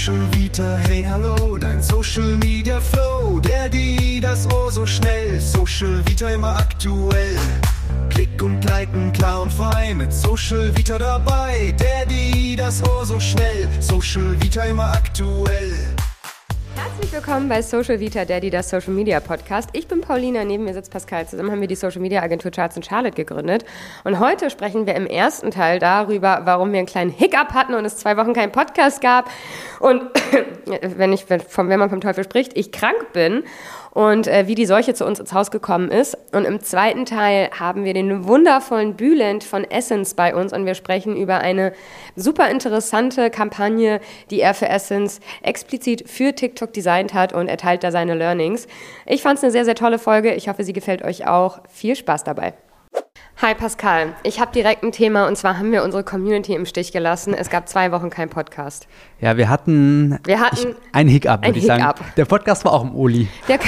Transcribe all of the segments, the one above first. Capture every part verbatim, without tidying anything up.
Social Vita, hey hallo, dein Social Media Flow, der, die, das oh so schnell, Social Vita immer aktuell. Klick und liken, klar und frei, mit Social Vita dabei, der, die, das oh so schnell, Social Vita immer aktuell. Herzlich willkommen bei Social Vita, Daddy, das Social Media Podcast. Ich bin Paulina, neben mir sitzt Pascal. Zusammen haben wir die Social Media Agentur Charles and Charlotte gegründet. Und heute sprechen wir im ersten Teil darüber, warum wir einen kleinen Hiccup hatten und es zwei Wochen keinen Podcast gab. Und wenn ich, vom, wenn man vom Teufel spricht, ich krank bin. Und äh, wie die Seuche zu uns ins Haus gekommen ist. Und im zweiten Teil haben wir den wundervollen Bülent von Essence bei uns und wir sprechen über eine super interessante Kampagne, die er für Essence explizit für TikTok designt hat und er teilt da seine Learnings. Ich fand es eine sehr, sehr tolle Folge. Ich hoffe, sie gefällt euch auch. Viel Spaß dabei. Hi Pascal, ich habe direkt ein Thema und zwar haben wir unsere Community im Stich gelassen. Es gab zwei Wochen keinen Podcast. Ja, wir hatten, wir hatten ich, ein Hiccup, würde ich sagen. Der Podcast war auch im Oli.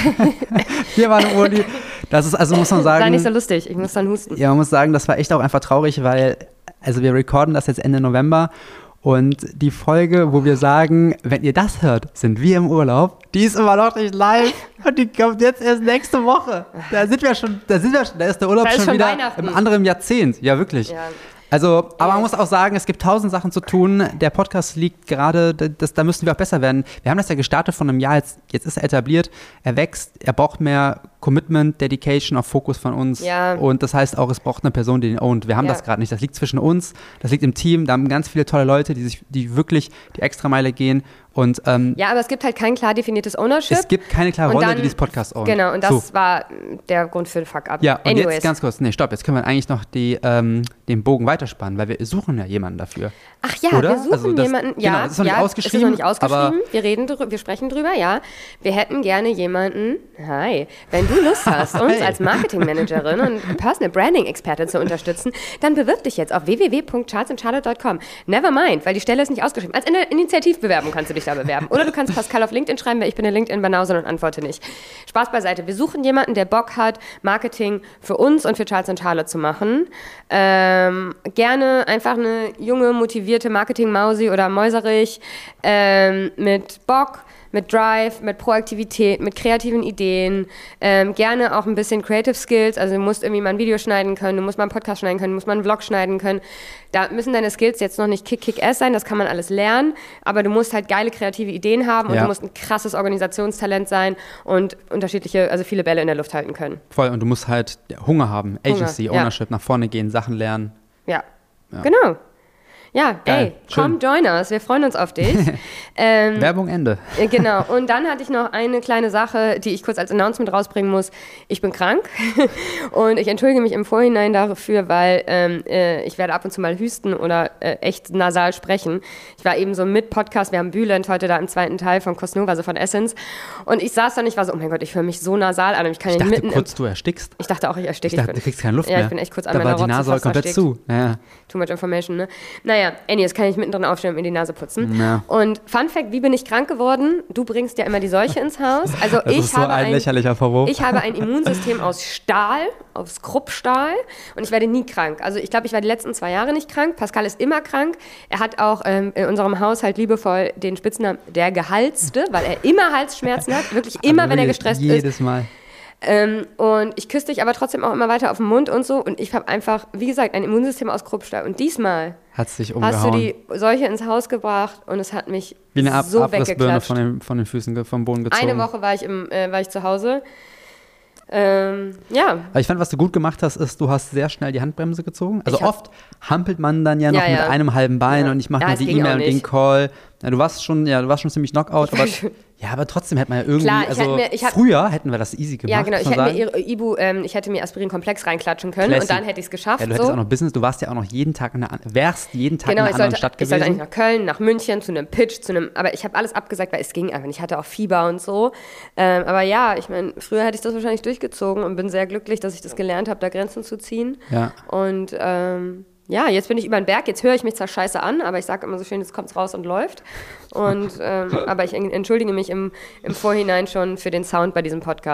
Wir waren im Oli. Das ist, also muss man sagen. War nicht so lustig, ich muss dann husten. Ja, man muss sagen, das war echt auch einfach traurig, weil, also wir recorden das jetzt Ende November. Und die Folge, wo wir sagen, wenn ihr das hört, sind wir im Urlaub, die ist immer noch nicht live und die kommt jetzt erst nächste Woche. Da sind wir schon, da sind wir schon, da ist der Urlaub schon, schon wieder im anderen Jahrzehnt. Ja, wirklich. Ja. Also, aber man muss auch sagen, es gibt tausend Sachen zu tun. Der Podcast liegt gerade, das, da müssen wir auch besser werden. Wir haben das ja gestartet von einem Jahr, jetzt, jetzt ist er etabliert, er wächst, er braucht mehr Commitment, Dedication, auch Fokus von uns. Ja. Und das heißt auch, es braucht eine Person, die den ownt. Wir haben ja. das gerade nicht. Das liegt zwischen uns, das liegt im Team. Da haben ganz viele tolle Leute, die sich, die wirklich die Extrameile gehen. Und, ähm, ja, aber es gibt halt kein klar definiertes Ownership. Es gibt keine klare Rolle, dann, die dieses Podcast ownt. Genau, und das so. war der Grund für den Fuck-up. Ja, und Anyways. Jetzt ganz kurz, nee, stopp, jetzt können wir eigentlich noch die, ähm, den Bogen weiterspannen, weil wir suchen ja jemanden dafür. Ach ja, Oder? wir suchen also das, jemanden. Ja, genau, das ist noch ja, nicht ausgeschrieben. Es ist noch nicht ausgeschrieben. Aber wir, reden drü- wir sprechen drüber, ja. Wir hätten gerne jemanden, hi, wenn du Lust hast, uns als Marketingmanagerin und Personal Branding Experte zu unterstützen, dann bewirb dich jetzt auf w w w punkt charles and charlotte punkt com. Never mind, weil die Stelle ist nicht ausgeschrieben. Als Initiativbewerbung kannst du dich da bewerben. Oder du kannst Pascal auf LinkedIn schreiben, weil ich bin eine LinkedIn-Banause und antworte nicht. Spaß beiseite. Wir suchen jemanden, der Bock hat, Marketing für uns und für Charles and Charlotte zu machen. Ähm, gerne einfach eine junge, motivierte Marketing-Mausi oder Mäuserich ähm, mit Bock, mit Drive, mit Proaktivität, mit kreativen Ideen, ähm, gerne auch ein bisschen Creative Skills, also du musst irgendwie mal ein Video schneiden können, du musst mal einen Podcast schneiden können, du musst mal einen Vlog schneiden können. Da müssen deine Skills jetzt noch nicht Kick-Kick-Ass sein, das kann man alles lernen, aber du musst halt geile kreative Ideen haben und ja. du musst ein krasses Organisationstalent sein und unterschiedliche, also viele Bälle in der Luft halten können. Voll, und du musst halt Hunger haben, Agency, Hunger, Ownership, ja. nach vorne gehen, Sachen lernen. Ja, ja. genau. Ja, Geil, ey, komm, join us, wir freuen uns auf dich. ähm, Werbung Ende. Genau, und dann hatte ich noch eine kleine Sache, die ich kurz als Announcement rausbringen muss. Ich bin krank und ich entschuldige mich im Vorhinein dafür, weil ähm, äh, ich werde ab und zu mal hüsten oder äh, echt nasal sprechen. Ich war eben so mit Podcast, wir haben Bülent heute da im zweiten Teil von Cosnova, also von Essence. Und ich saß da und ich war so, oh mein Gott, ich höre mich so nasal an und ich kann ich nicht dachte mitten kurz, im, du erstickst. Ich dachte auch, ich ersticke. Ich dachte, du kriegst keine Luft ja, mehr. Ja, ich bin echt kurz an da meiner war die Nase komplett zu. Ja. Too much information, ne? Naja, anyways, kann ich mittendrin aufstehen und mir die Nase putzen. Ja. Und Fun Fact, wie bin ich krank geworden? Du bringst ja immer die Seuche ins Haus. Also das ich ist so habe ein ein, lächerlicher Vorwurf. Ich habe ein Immunsystem aus Stahl, aus Kruppstahl und ich werde nie krank. Also ich glaube, ich war die letzten zwei Jahre nicht krank. Pascal ist immer krank. Er hat auch ähm, in unserem Haushalt liebevoll den Spitznamen der Gehaltste, weil er immer Halsschmerzen hat. Wirklich immer, also wenn er gestresst jedes ist. Jedes Mal. Ähm, und ich küsse dich aber trotzdem auch immer weiter auf den Mund und so. Und ich habe einfach, wie gesagt, ein Immunsystem aus Kruppstahl. Und diesmal Hat's dich umgehauen. hast du die Seuche ins Haus gebracht und es hat mich wie eine Ab- so Abrissbirne weggeklatscht. von den, von den Füßen, ge- vom Boden gezogen. Eine Woche war ich, im, äh, war ich zu Hause. Ähm, ja. Aber ich fand, was du gut gemacht hast, ist, du hast sehr schnell die Handbremse gezogen. Also oft hampelt man dann ja noch ja, ja. mit einem halben Bein ja. und ich mache ja, nur die E-Mail und den Call. Ja, du warst schon, ja, du warst schon ziemlich Knockout, aber ja, aber trotzdem hätte man ja irgendwie, Klar, ich also hätte mir, ich hab, früher hätten wir das easy gemacht. Ja, genau, ich hätte sagen. mir Ibu, ähm, ich hätte mir Aspirin-Komplex reinklatschen können Classic. und dann hätte ich es geschafft. Ja, du hättest so. auch noch Business, du warst ja auch noch jeden Tag in einer, wärst jeden Tag genau, in einer anderen sollte, Stadt ich gewesen. sollte eigentlich nach Köln, nach München, zu einem Pitch, zu einem, aber ich habe alles abgesagt, weil es ging einfach nicht. Ich hatte auch Fieber und so. Ähm, aber ja, ich meine, früher hätte ich das wahrscheinlich durchgezogen und bin sehr glücklich, dass ich das gelernt habe, da Grenzen zu ziehen. Ja. Und ähm, ja, jetzt bin ich über den Berg, jetzt höre ich mich zwar scheiße an, aber ich sage immer so schön, jetzt kommt's raus und läuft. Und, ähm, aber ich entschuldige mich im, im Vorhinein schon für den Sound bei diesem Podcast.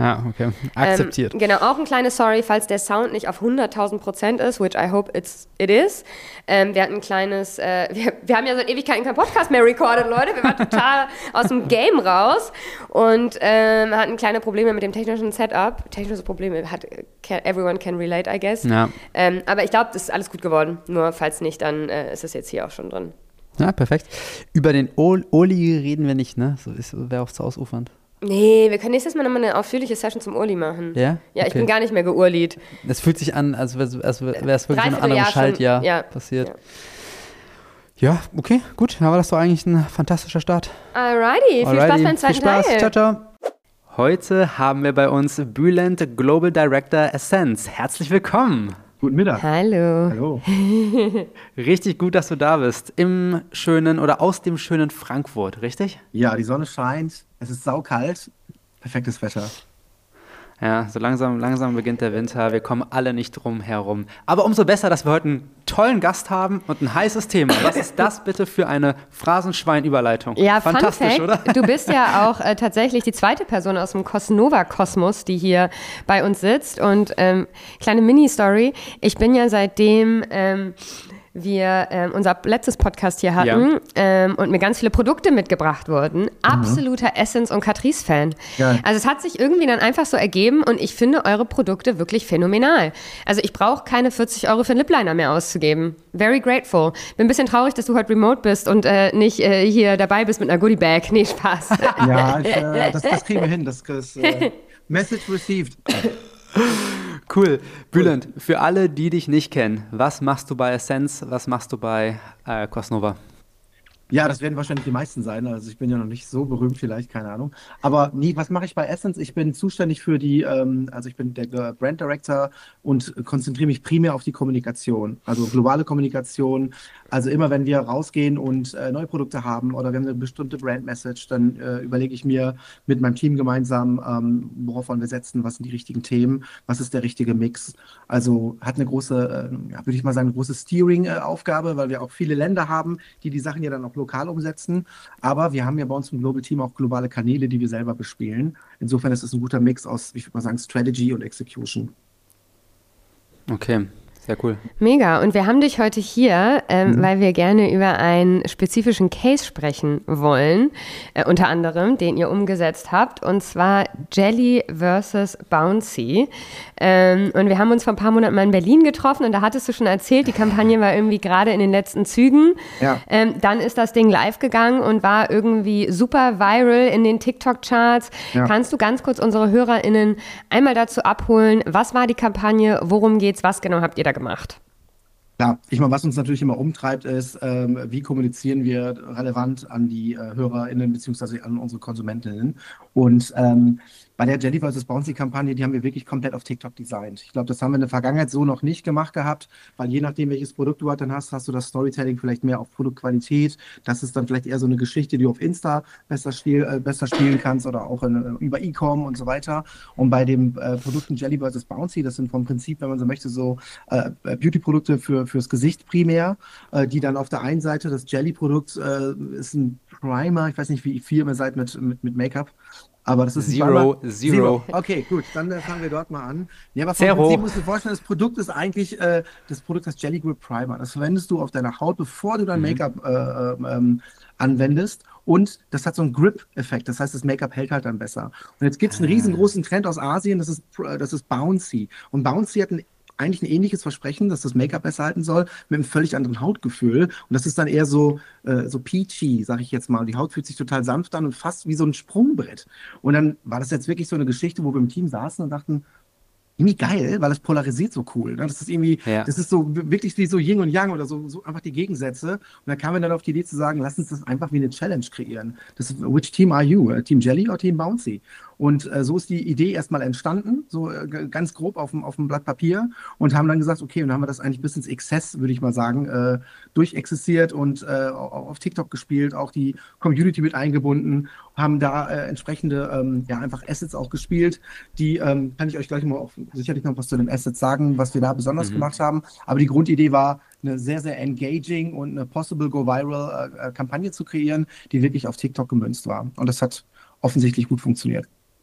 Ja, okay. Akzeptiert. Ähm, genau, auch ein kleines Sorry, falls der Sound nicht auf hunderttausend Prozent ist, which I hope it's, it is. Ähm, wir hatten ein kleines, äh, wir, wir haben ja seit Ewigkeiten keinen Podcast mehr recorded, Leute. Wir waren total aus dem Game raus und ähm, hatten kleine Probleme mit dem technischen Setup. Technische Probleme hat can, everyone can relate, I guess. Ja. Ähm, aber ich glaube, das ist alles gut geworden. Nur falls nicht, dann äh, ist es jetzt hier auch schon drin. Ja, perfekt. Über den Ol- Oli reden wir nicht, ne? So wäre auch zu ausufernd. Nee, wir können nächstes Mal nochmal eine ausführliche Session zum Urli machen. Ja? Ja, ich Okay. bin gar nicht mehr geurlied. Es fühlt sich an, als wäre es wirklich so ein Dreiviertel anderes Jahr Schaltjahr schon, ja. passiert. Ja. Ja, okay, gut. Dann war das doch eigentlich ein fantastischer Start. Alrighty, viel Alrighty. Spaß beim zweiten Viel Spaß. Teil. Ciao, ciao. Heute haben wir bei uns Bülent, Global Director Essence. Herzlich willkommen. Guten Mittag. Hallo. Hallo. Richtig gut, dass du da bist. Im schönen oder aus dem schönen Frankfurt, richtig? Ja, die Sonne scheint, es ist saukalt, perfektes Wetter. Ja, so langsam, langsam beginnt der Winter. Wir kommen alle nicht drum herum. Aber umso besser, dass wir heute einen tollen Gast haben und ein heißes Thema. Was ist das bitte für eine Phrasenschwein-Überleitung? Ja, fantastisch, Fun Fact, oder? du bist ja auch äh, tatsächlich die zweite Person aus dem Cosnova-Kosmos, die hier bei uns sitzt. Und ähm, kleine Mini-Story, ich bin ja seitdem ähm, wir ähm, unser letztes Podcast hier hatten Ja. ähm, und mir ganz viele Produkte mitgebracht wurden, absoluter Essence- und Catrice-Fan. Geil. Also es hat sich irgendwie dann einfach so ergeben und ich finde eure Produkte wirklich phänomenal. Also ich brauche keine vierzig Euro für einen Lipliner mehr auszugeben. Very grateful. Bin ein bisschen traurig, dass du heute remote bist und äh, nicht äh, hier dabei bist mit einer Goodie-Bag. Nee, Spaß. Ja, ich, äh, das, das kriegen wir hin. Das ist äh, Message received. Cool. Bülent, für alle, die dich nicht kennen, was machst du bei Essence, was machst du bei äh, Cosnova? Ja, das werden wahrscheinlich die meisten sein. Also ich bin ja noch nicht so berühmt, vielleicht, keine Ahnung. Aber nee, was mache ich bei Essence? Ich bin zuständig für die, ähm, also ich bin der äh, Brand Director und konzentriere mich primär auf die Kommunikation. Also globale Kommunikation. Also immer wenn wir rausgehen und äh, neue Produkte haben oder wir haben eine bestimmte Brand Message, dann äh, überlege ich mir mit meinem Team gemeinsam, ähm, worauf wollen wir setzen, was sind die richtigen Themen, was ist der richtige Mix. Also hat eine große, äh, ja, würde ich mal sagen, eine große Steering-Aufgabe, weil wir auch viele Länder haben, die die Sachen ja dann auch lokal umsetzen. Aber wir haben ja bei uns im Global Team auch globale Kanäle, die wir selber bespielen. Insofern ist es ein guter Mix aus, ich würde mal sagen, Strategy und Execution. Okay, sehr cool. Mega. Und wir haben dich heute hier, ähm, Mhm. weil wir gerne über einen spezifischen Case sprechen wollen, äh, unter anderem, den ihr umgesetzt habt, und zwar Jelly versus Bouncy. Ähm, und wir haben uns vor ein paar Monaten mal in Berlin getroffen und da hattest du schon erzählt, die Kampagne war irgendwie gerade in den letzten Zügen. Ja. Ähm, dann ist das Ding live gegangen und war irgendwie super viral in den TikTok-Charts. Ja. Kannst du ganz kurz unsere HörerInnen einmal dazu abholen, was war die Kampagne, worum geht's, was genau habt ihr da gemacht? Klar, ich meine, was uns natürlich immer umtreibt, ist, ähm, wie kommunizieren wir relevant an die äh, HörerInnen beziehungsweise an unsere KonsumentInnen. Und ähm, bei der Jelly versus Bouncy-Kampagne, die haben wir wirklich komplett auf TikTok designt. Ich glaube, das haben wir in der Vergangenheit so noch nicht gemacht gehabt, weil je nachdem, welches Produkt du halt dann hast, hast du das Storytelling vielleicht mehr auf Produktqualität. Das ist dann vielleicht eher so eine Geschichte, die du auf Insta besser, spiel, äh, besser spielen kannst oder auch in, über E-Com und so weiter. Und bei den äh, Produkten Jelly versus Bouncy, das sind vom Prinzip, wenn man so möchte, so äh, Beauty-Produkte für, fürs Gesicht primär, äh, die dann auf der einen Seite, das Jelly-Produkt äh, ist ein Primer, ich weiß nicht, wie viel ihr seid mit, mit, mit Make-up. Aber das ist ein Zero, Primer. Zero. Okay, gut, dann äh, fangen wir dort mal an. Ja, aber vom Zero. Prinzip musst du dir vorstellen, das Produkt ist eigentlich, äh, das Produkt heißt Jelly Grip Primer. Das verwendest du auf deiner Haut, bevor du dein Make-up äh, ähm, anwendest. Und das hat so einen Grip-Effekt. Das heißt, das Make-up hält halt dann besser. Und jetzt gibt es einen riesengroßen Trend aus Asien, das ist, äh, das ist Bouncy. Und Bouncy hat ein eigentlich ein ähnliches Versprechen, dass das Make-up besser halten soll, mit einem völlig anderen Hautgefühl. Und das ist dann eher so, äh, so peachy, sag ich jetzt mal. Und die Haut fühlt sich total sanft an und fast wie so ein Sprungbrett. Und dann war das jetzt wirklich so eine Geschichte, wo wir im Team saßen und dachten, irgendwie geil, weil es polarisiert so cool. Ne? Das ist irgendwie, Ja. das ist so wirklich wie so Yin und Yang oder so, so einfach die Gegensätze. Und dann kamen wir dann auf die Idee zu sagen, lass uns das einfach wie eine Challenge kreieren. Das ist, which team are you? Team Jelly oder Team Bouncy? Und äh, so ist die Idee erstmal entstanden, so äh, ganz grob auf dem, auf dem Blatt Papier, und haben dann gesagt, okay, und dann haben wir das eigentlich bis ins Exzess, würde ich mal sagen, äh, durchexerziert und äh, auch auf TikTok gespielt, auch die Community mit eingebunden, haben da äh, entsprechende ähm, ja einfach Assets auch gespielt, die ähm, kann ich euch gleich mal auch sicherlich noch was zu den Assets sagen, was wir da besonders Mhm. gemacht haben. Aber die Grundidee war, eine sehr, sehr engaging und eine possible go viral äh, Kampagne zu kreieren, die wirklich auf TikTok gemünzt war. Und das hat offensichtlich gut funktioniert.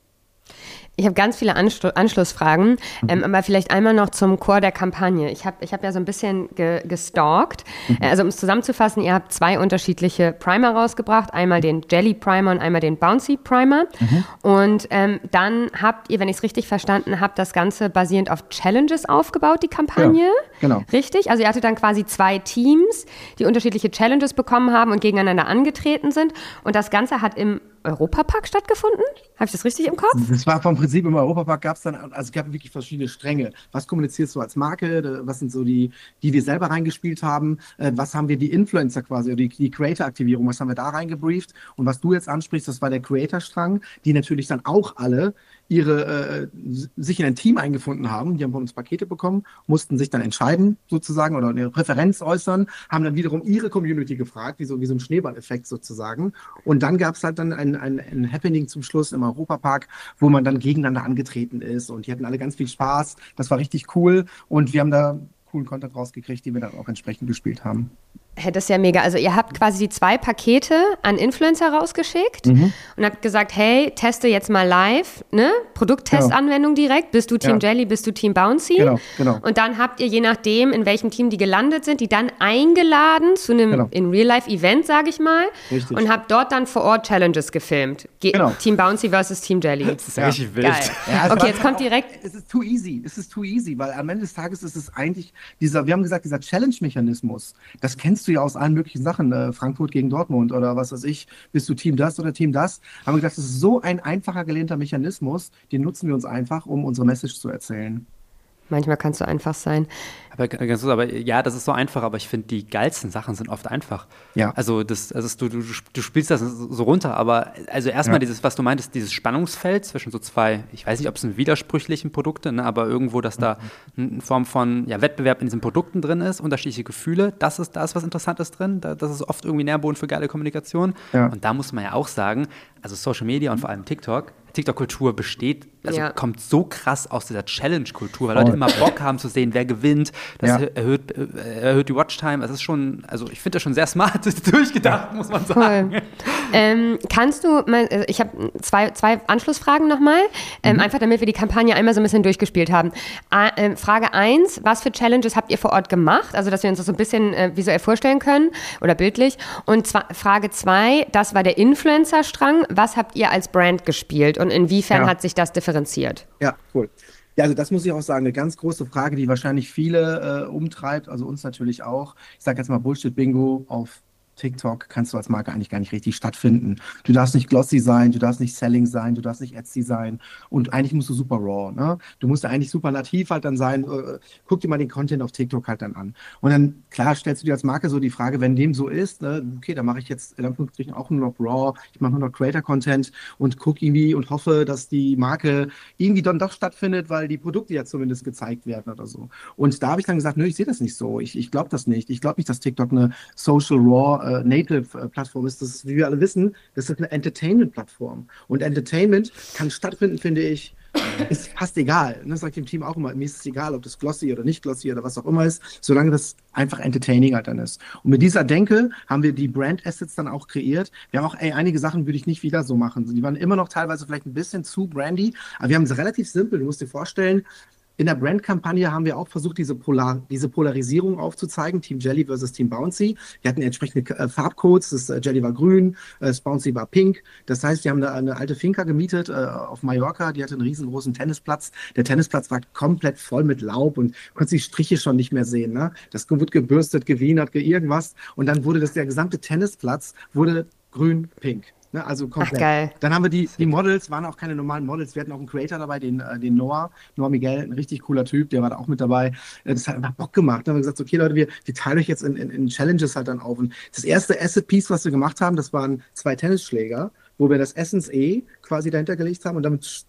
Ich habe ganz viele Anschlu- Anschlussfragen, ähm, aber vielleicht einmal noch zum Core der Kampagne. Ich habe ich hab ja so ein bisschen ge- gestalkt. Mhm. Also um es zusammenzufassen, ihr habt zwei unterschiedliche Primer rausgebracht. Einmal den Jelly Primer und einmal den Bouncy Primer. Mhm. Und ähm, dann habt ihr, wenn ich es richtig verstanden habe, das Ganze basierend auf Challenges aufgebaut, die Kampagne. Genau. Genau. Richtig? Also ihr hattet dann quasi zwei Teams, die unterschiedliche Challenges bekommen haben und gegeneinander angetreten sind. Und das Ganze hat im Europapark stattgefunden? Habe ich das richtig im Kopf? Das war vom Prinzip im Europapark, gab es dann, also es gab wirklich verschiedene Stränge. Was kommunizierst du als Marke? Was sind so die, die wir selber reingespielt haben? Was haben wir die Influencer quasi, oder die, die Creator-Aktivierung, was haben wir da reingebrieft? Und was du jetzt ansprichst, das war der Creator-Strang, die natürlich dann auch alle ihre, äh, sich in ein Team eingefunden haben. Die haben von uns Pakete bekommen, mussten sich dann entscheiden sozusagen oder eine Präferenz äußern, haben dann wiederum ihre Community gefragt, wie so, wie so ein Schneeballeffekt sozusagen. Und dann gab es halt dann ein, ein, ein Happening zum Schluss im Europapark, wo man dann gegeneinander angetreten ist und die hatten alle ganz viel Spaß. Das war richtig cool und wir haben da coolen Content rausgekriegt, die wir dann auch entsprechend gespielt haben. Hey, das ist ja mega. Also ihr habt quasi die zwei Pakete an Influencer rausgeschickt mhm. und habt gesagt, hey, teste jetzt mal live, ne? Produkttest-Anwendung genau. direkt. Bist du Team ja. Jelly, bist du Team Bouncy? Genau, genau. Und dann habt ihr, je nachdem, in welchem Team die gelandet sind, die dann eingeladen zu einem genau. in-Real-Life-Event, sage ich mal. Richtig. Und habt dort dann vor Ort Challenges gefilmt. Ge- genau. Team Bouncy versus Team Jelly. Das ist ja richtig wild. Geil. Ja, okay, jetzt kommt direkt... Es ist too easy. Es ist too easy, weil am Ende des Tages ist es eigentlich dieser, wir haben gesagt, dieser Challenge-Mechanismus, das kennst du ja aus allen möglichen Sachen, äh, Frankfurt gegen Dortmund oder was weiß ich, bist du Team das oder Team das, haben wir gedacht, das ist so ein einfacher gelehnter Mechanismus, den nutzen wir uns einfach, um unsere Message zu erzählen. Manchmal kann es so einfach sein. Aber, ganz kurz, aber ja, das ist so einfach, aber ich finde, die geilsten Sachen sind oft einfach. Ja. Also, das, also du, du, du spielst das so runter, aber also erstmal ja. dieses, was du meintest, dieses Spannungsfeld zwischen so zwei, ich weiß nicht, ob es ein widersprüchlichen Produkte, ne, aber irgendwo, dass da eine Form von ja, Wettbewerb in diesen Produkten drin ist, unterschiedliche Gefühle, das ist, da ist was Interessantes drin, da, das ist oft irgendwie Nährboden für geile Kommunikation. Ja. Und da muss man ja auch sagen, also Social Media und vor allem TikTok, TikTok-Kultur besteht, also ja. kommt so krass aus dieser Challenge-Kultur, weil Leute immer Bock haben zu sehen, wer gewinnt. Das ja. erhöht, äh, erhöht die Watchtime. Das ist schon, also ich finde das schon sehr smart durchgedacht, muss man sagen. Cool. Ähm, kannst du, mal, ich habe zwei, zwei Anschlussfragen nochmal, ähm, mhm. einfach damit wir die Kampagne einmal so ein bisschen durchgespielt haben. A, äh, Frage eins, was für Challenges habt ihr vor Ort gemacht? Also, dass wir uns das so ein bisschen äh, visuell vorstellen können oder bildlich. Und zwar, Frage zwei, das war der Influencer-Strang. Was habt ihr als Brand gespielt und inwiefern ja. hat sich das differenziert? Ja, cool. Ja, also das muss ich auch sagen, eine ganz große Frage, die wahrscheinlich viele äh, umtreibt, also uns natürlich auch. Ich sage jetzt mal Bullshit-Bingo auf TikTok kannst du als Marke eigentlich gar nicht richtig stattfinden. Du darfst nicht glossy sein, du darfst nicht selling sein, du darfst nicht Etsy sein und eigentlich musst du super raw, ne? Du musst ja eigentlich super nativ halt dann sein. Äh, guck dir mal den Content auf TikTok halt dann an. Und dann, klar, stellst du dir als Marke so die Frage, wenn dem so ist, ne, okay, dann mache ich jetzt in Anführungsstrichen auch nur noch raw, ich mache nur noch Creator-Content und gucke irgendwie und hoffe, dass die Marke irgendwie dann doch stattfindet, weil die Produkte ja zumindest gezeigt werden oder so. Und da habe ich dann gesagt, nö, ich sehe das nicht so. Ich, ich glaube das nicht. Ich glaube nicht, dass TikTok eine Social Raw Native-Plattform ist. Das ist, wie wir alle wissen, das ist eine Entertainment-Plattform. Und Entertainment kann stattfinden, finde ich, ist fast egal. Das sage ich dem Team auch immer. Mir ist es egal, ob das glossy oder nicht glossy oder was auch immer ist, solange das einfach entertaining halt dann ist. Und mit dieser Denke haben wir die Brand-Assets dann auch kreiert. Wir haben auch, ey, einige Sachen würde ich nicht wieder so machen. Die waren immer noch teilweise vielleicht ein bisschen zu brandy, aber wir haben es relativ simpel. Du musst dir vorstellen, in der Brandkampagne haben wir auch versucht, diese, Polar, diese Polarisierung aufzuzeigen, Team Jelly versus Team Bouncy. Wir hatten entsprechende äh, Farbcodes, das äh, Jelly war grün, äh, das Bouncy war pink. Das heißt, wir haben eine, eine alte Finca gemietet äh, auf Mallorca, die hatte einen riesengroßen Tennisplatz. Der Tennisplatz war komplett voll mit Laub und konntest die Striche schon nicht mehr sehen. Ne? Das wurde gebürstet, gewienert, ge irgendwas. Und dann wurde das, der gesamte Tennisplatz wurde grün-pink. Ne, also komplett. Ach, geil. Dann haben wir die, die Models, waren auch keine normalen Models. Wir hatten auch einen Creator dabei, den, äh, den Noah, Noah Miguel, ein richtig cooler Typ, der war da auch mit dabei. Äh, das hat einfach Bock gemacht. Dann haben wir gesagt, okay Leute, wir, wir teilen euch jetzt in, in, in Challenges halt dann auf. Und das erste Asset-Piece, was wir gemacht haben, das waren zwei Tennisschläger, wo wir das Essence E quasi dahinter gelegt haben und damit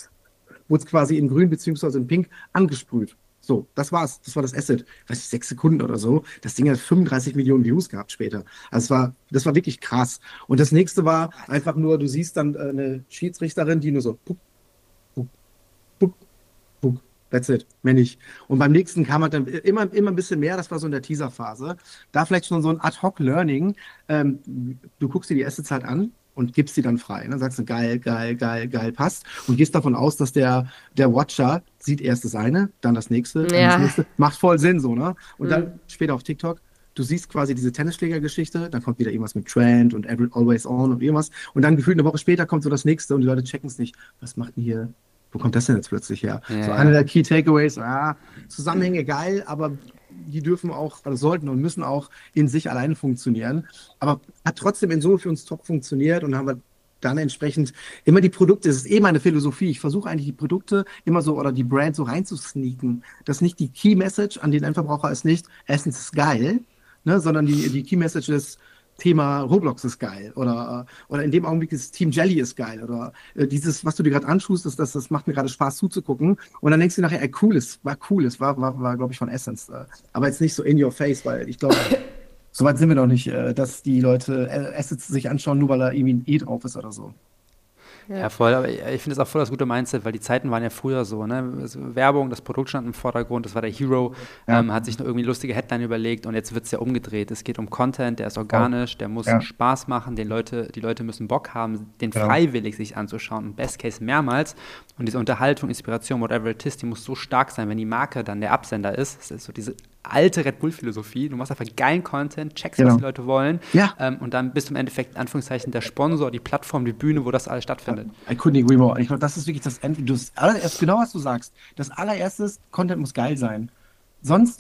wurde es quasi in grün beziehungsweise in pink angesprüht. So, das war's. Das war das Asset. Weiß ich, sechs Sekunden oder so. Das Ding hat fünfunddreißig Millionen Views gehabt später. Also es war, das war wirklich krass. Und das nächste war einfach nur, du siehst dann äh, eine Schiedsrichterin, die nur so puck, puck, puck, puck. That's it. Mehr nicht. Und beim nächsten kam halt dann immer, immer ein bisschen mehr. Das war so in der Teaser-Phase. Da vielleicht schon so ein Ad-Hoc-Learning. Ähm, du guckst dir die Assets halt an. und gibst sie dann frei. Dann sagst du, geil, geil, geil, geil, passt. Und gehst davon aus, dass der, der Watcher sieht erst das eine, dann das nächste, dann Ja. das nächste. Macht voll Sinn so, ne? Und Mhm. dann später auf TikTok, du siehst quasi diese Tennisschläger-Geschichte, dann kommt wieder irgendwas mit Trend und every, Always On und irgendwas. Und dann gefühlt eine Woche später kommt so das nächste und die Leute checken es nicht. Was macht denn hier, wo kommt das denn jetzt plötzlich her? Ja, so ja. einer der Key Takeaways, ah, Zusammenhänge geil, aber die dürfen auch, oder sollten und müssen auch in sich alleine funktionieren. Aber hat trotzdem in Summe für uns top funktioniert und haben wir dann entsprechend immer die Produkte, das ist eh meine Philosophie, ich versuche eigentlich die Produkte immer so oder die Brand so reinzusneaken, dass nicht die Key Message an den Endverbraucher ist nicht, Essen ist geil, ne, sondern die, die Key Message ist, Thema Roblox ist geil oder, oder in dem Augenblick ist Team Jelly ist geil oder äh, dieses, was du dir gerade anschaust, das, das, das macht mir gerade Spaß zuzugucken und dann denkst du nachher, ey, cool, es war cool, es war, war, war glaube ich, von Essence, äh, aber jetzt nicht so in your face, weil ich glaube, soweit sind wir noch nicht, äh, dass die Leute äh, Assets sich anschauen, nur weil da irgendwie ein E drauf ist oder so. Ja, voll, aber ich, ich finde es auch voll das gute Mindset, weil die Zeiten waren ja früher so, ne? Also Werbung, das Produkt stand im Vordergrund, das war der Hero, Ja. ähm, hat sich noch irgendwie lustige Headline überlegt und jetzt wird es ja umgedreht. Es geht um Content, der ist organisch, der muss Ja. Spaß machen, den Leute, die Leute müssen Bock haben, den Genau. freiwillig sich anzuschauen. Und Best Case mehrmals. Und diese Unterhaltung, Inspiration, whatever it is, die muss so stark sein, wenn die Marke dann der Absender ist. Das ist so diese alte Red Bull-Philosophie. Du machst einfach geilen Content, checkst, Genau. was die Leute wollen. Ja. Ähm, und dann bist du im Endeffekt, in Anführungszeichen, der Sponsor, die Plattform, die Bühne, wo das alles stattfindet. I couldn't agree more. Ich glaube, das ist wirklich das End. Du hast allererst, genau was du sagst. Das allererstes, Content muss geil sein. Sonst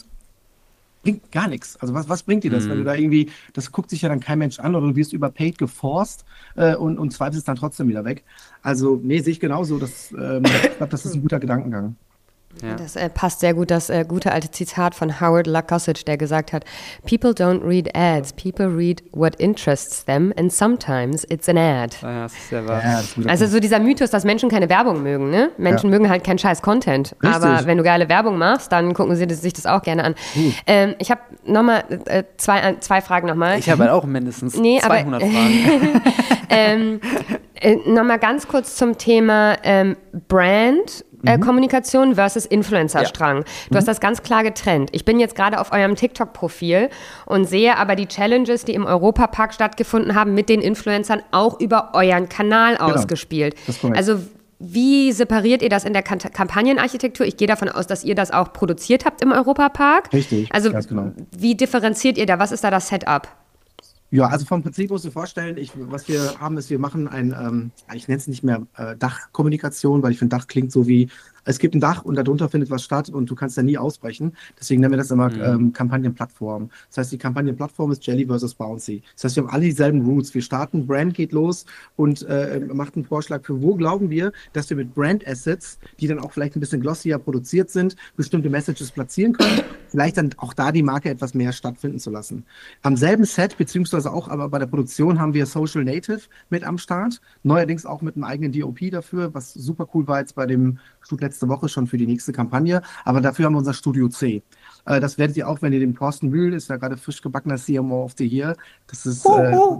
bringt gar nichts. Also was, was bringt dir das, Mhm. wenn du da irgendwie, das guckt sich ja dann kein Mensch an oder du wirst überpaid geforst äh, und, und zweifelst es dann trotzdem wieder weg. Also, nee, sehe ich genauso. Das, ähm, ich glaube, das ist ein guter Gedankengang. Ja. Das äh, passt sehr gut, das äh, gute alte Zitat von Howard Lacosage, der gesagt hat, People don't read ads, people read what interests them and sometimes it's an ad. Ja, das ist sehr wahr. Ja, das ist ein guter Also Punkt. so dieser Mythos, dass Menschen keine Werbung mögen, ne? Menschen Ja. mögen halt keinen scheiß Content. Richtig. Aber wenn du geile Werbung machst, dann gucken sie das- sich das auch gerne an. Ähm, ich habe nochmal äh, zwei, äh, zwei Fragen nochmal. Ich habe halt auch mindestens Nee, aber- zweihundert Fragen. ähm, äh, Nochmal ganz kurz zum Thema ähm, Brand. Äh, Kommunikation versus Influencer-Strang. Du hast das ganz klar getrennt. Ich bin jetzt gerade auf eurem TikTok-Profil und sehe aber die Challenges, die im Europapark stattgefunden haben, mit den Influencern auch über euren Kanal ausgespielt. das ist korrekt. Also wie separiert ihr das in der Kan- Kampagnenarchitektur? Ich gehe davon aus, dass ihr das auch produziert habt im Europapark. Richtig, Also ganz genau. wie differenziert ihr da? Was ist da das Setup? Ja, also vom Prinzip musst du dir vorstellen, ich, was wir haben, ist, wir machen ein, ähm, ich nenne es nicht mehr äh, Dachkommunikation, weil ich finde, Dach klingt so wie, es gibt ein Dach und darunter findet was statt und du kannst da nie ausbrechen. Deswegen nennen wir das immer ähm, Kampagnenplattform. Das heißt, die Kampagnenplattform ist Jelly versus Bouncy. Das heißt, wir haben alle dieselben Roots. Wir starten, Brand geht los und äh, macht einen Vorschlag für, wo glauben wir, dass wir mit Brand Assets, die dann auch vielleicht ein bisschen glossier produziert sind, bestimmte Messages platzieren können. Vielleicht dann auch da die Marke etwas mehr stattfinden zu lassen. Am selben Set, beziehungsweise auch aber bei der Produktion haben wir Social Native mit am Start. Neuerdings auch mit einem eigenen D O P dafür, was super cool war jetzt bei dem Shoot letzte Woche schon für die nächste Kampagne. Aber dafür haben wir unser Studio C. Äh, das werdet ihr auch, wenn ihr den Thorsten Mühl, ist ja gerade frisch gebackener C M O of the Year. Das ist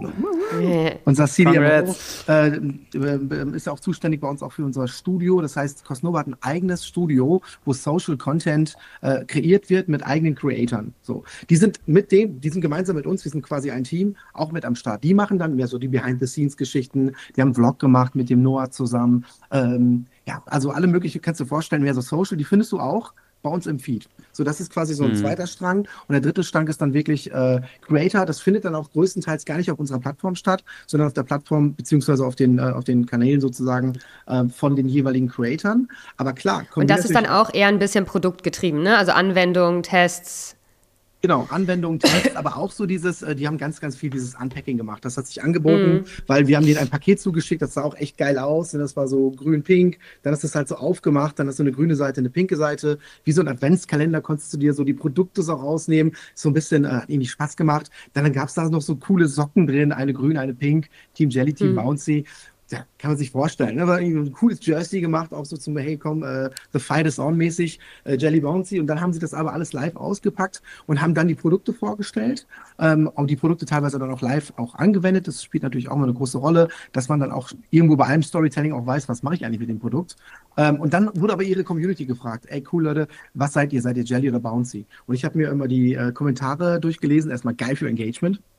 äh, unser C D M O. Congrats. Äh, äh, ist ja auch zuständig bei uns auch für unser Studio. Das heißt, Cosnova hat ein eigenes Studio, wo Social Content äh, kreiert wird mit eigenen Creatoren. So, die sind mit dem, die sind gemeinsam mit uns, wir sind quasi ein Team, auch mit am Start. Die machen dann mehr so die Behind-the-Scenes-Geschichten. Die haben einen Vlog gemacht mit dem Noah zusammen. Ähm, ja, also alle möglichen kannst du dir vorstellen, mehr so Social. Die findest du auch bei uns im Feed. So, das ist quasi so ein Mhm. zweiter Strang. Und der dritte Strang ist dann wirklich äh, Creator. Das findet dann auch größtenteils gar nicht auf unserer Plattform statt, sondern auf der Plattform beziehungsweise auf den, äh, auf den Kanälen sozusagen äh, von den jeweiligen Creatoren. Aber klar, kommen Und die das ist dann natürlich- auch eher ein bisschen produktgetrieben, ne? Also Anwendungen, Tests. Genau, Anwendungen, Tests, aber auch so dieses, äh, die haben ganz, ganz viel dieses Unpacking gemacht. Das hat sich angeboten, weil wir haben denen ein Paket zugeschickt, das sah auch echt geil aus. Und das war so grün-pink. Dann ist das halt so aufgemacht, dann ist so eine grüne Seite, eine pinke Seite. Wie so ein Adventskalender konntest du dir so die Produkte so rausnehmen. So ein bisschen, äh, hat irgendwie Spaß gemacht. Dann gab es da noch so coole Socken drin, eine grüne, eine pink, Team Jelly, Team Bouncy. Ja, kann man sich vorstellen. Ne? War irgendwie ein cooles Jersey gemacht, auch so zum, hey komm, äh, The Fight is on mäßig, äh, Jelly Bouncy. Und dann haben sie das aber alles live ausgepackt und haben dann die Produkte vorgestellt. Ähm, auch die Produkte teilweise dann auch live auch angewendet. Das spielt natürlich auch mal eine große Rolle, dass man dann auch irgendwo bei allem Storytelling auch weiß, was mache ich eigentlich mit dem Produkt. Ähm, und dann wurde aber ihre Community gefragt, ey cool Leute, was seid ihr? Seid ihr Jelly oder Bouncy? Und ich habe mir immer die äh, Kommentare durchgelesen. Erstmal geil für Engagement.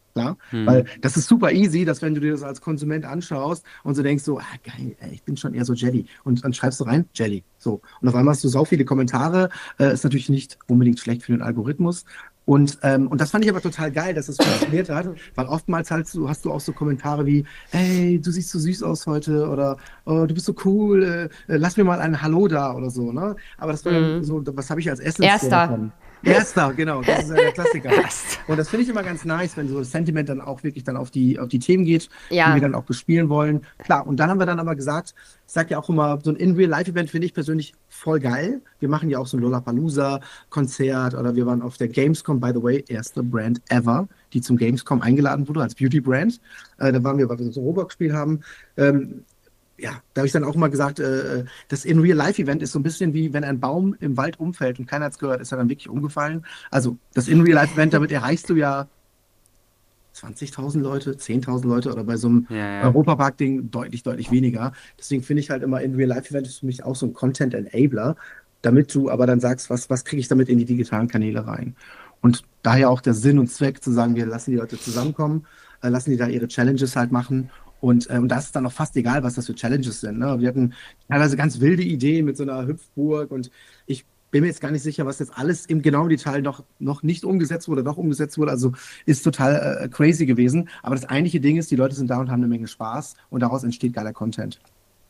Klar, Hm. weil das ist super easy, dass wenn du dir das als Konsument anschaust und so denkst so, ah geil, ey, ich bin schon eher so Jelly und dann schreibst du rein, Jelly, so. Und auf einmal hast du so viele Kommentare, äh, ist natürlich nicht unbedingt schlecht für den Algorithmus und, ähm, und das fand ich aber total geil, dass es funktioniert hat, weil oftmals halt so, hast du auch so Kommentare wie, ey, du siehst so süß aus heute oder oh, du bist so cool, äh, äh, lass mir mal ein Hallo da oder so, ne? Aber das war dann so, was habe ich als Essen Erster. Erster, genau, das ist ja der Klassiker. Und das finde ich immer ganz nice, wenn so das Sentiment dann auch wirklich dann auf die, auf die Themen geht, Ja. die wir dann auch bespielen wollen. Klar, und dann haben wir dann aber gesagt, ich sage ja auch immer, so ein In-Real-Life-Event finde ich persönlich voll geil. Wir machen ja auch so ein Lollapalooza-Konzert oder wir waren auf der Gamescom, by the way, erste Brand ever, die zum Gamescom eingeladen wurde als Beauty-Brand. Äh, da waren wir, weil wir so ein Roblox-Spiel haben. Ähm, ja, da habe ich dann auch mal gesagt, äh, das In-Real-Life-Event ist so ein bisschen wie, wenn ein Baum im Wald umfällt und keiner hat es gehört, ist er dann wirklich umgefallen. Also das In-Real-Life-Event, damit erreichst du ja zwanzigtausend Leute, zehntausend Leute oder bei so einem Ja, ja. Europapark-Ding deutlich, deutlich weniger. Deswegen finde ich halt immer, In-Real-Life-Event ist für mich auch so ein Content-Enabler, damit du aber dann sagst, was, was kriege ich damit in die digitalen Kanäle rein. Und daher auch der Sinn und Zweck zu sagen, wir lassen die Leute zusammenkommen, äh, lassen die da ihre Challenges halt machen. Und, äh, und da ist es dann auch fast egal, was das für Challenges sind. Ne? Wir hatten teilweise ganz wilde Ideen mit so einer Hüpfburg und ich bin mir jetzt gar nicht sicher, was jetzt alles im genauen Detail noch, noch nicht umgesetzt wurde, doch umgesetzt wurde. Also ist total äh, crazy gewesen. Aber das eigentliche Ding ist, die Leute sind da und haben eine Menge Spaß und daraus entsteht geiler Content.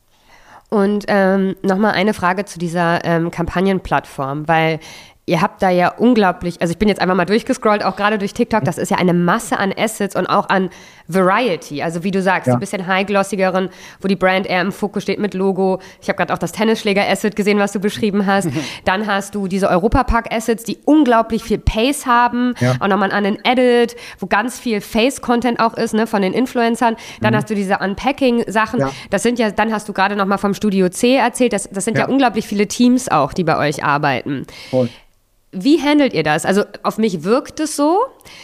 Und ähm, nochmal eine Frage zu dieser ähm, Kampagnenplattform, weil ihr habt da ja unglaublich, also ich bin jetzt einfach mal durchgescrollt, auch gerade durch TikTok, das ist ja eine Masse an Assets und auch an Variety, also wie du sagst, Ja. ein bisschen highglossигeren, wo die Brand eher im Fokus steht mit Logo. Ich habe gerade auch das Tennisschläger-Asset gesehen, was du beschrieben hast. Dann hast du diese Europapark-Assets, die unglaublich viel Pace haben, Ja. auch nochmal an einen Edit, wo ganz viel Face-Content auch ist, ne, von den Influencern. Dann hast du diese Unpacking-Sachen. Ja. Das sind ja, dann hast du gerade nochmal vom Studio C erzählt, das, das sind ja. Ja. unglaublich viele Teams auch, die bei euch arbeiten. Voll. Wie handelt ihr das? Also auf mich wirkt es so,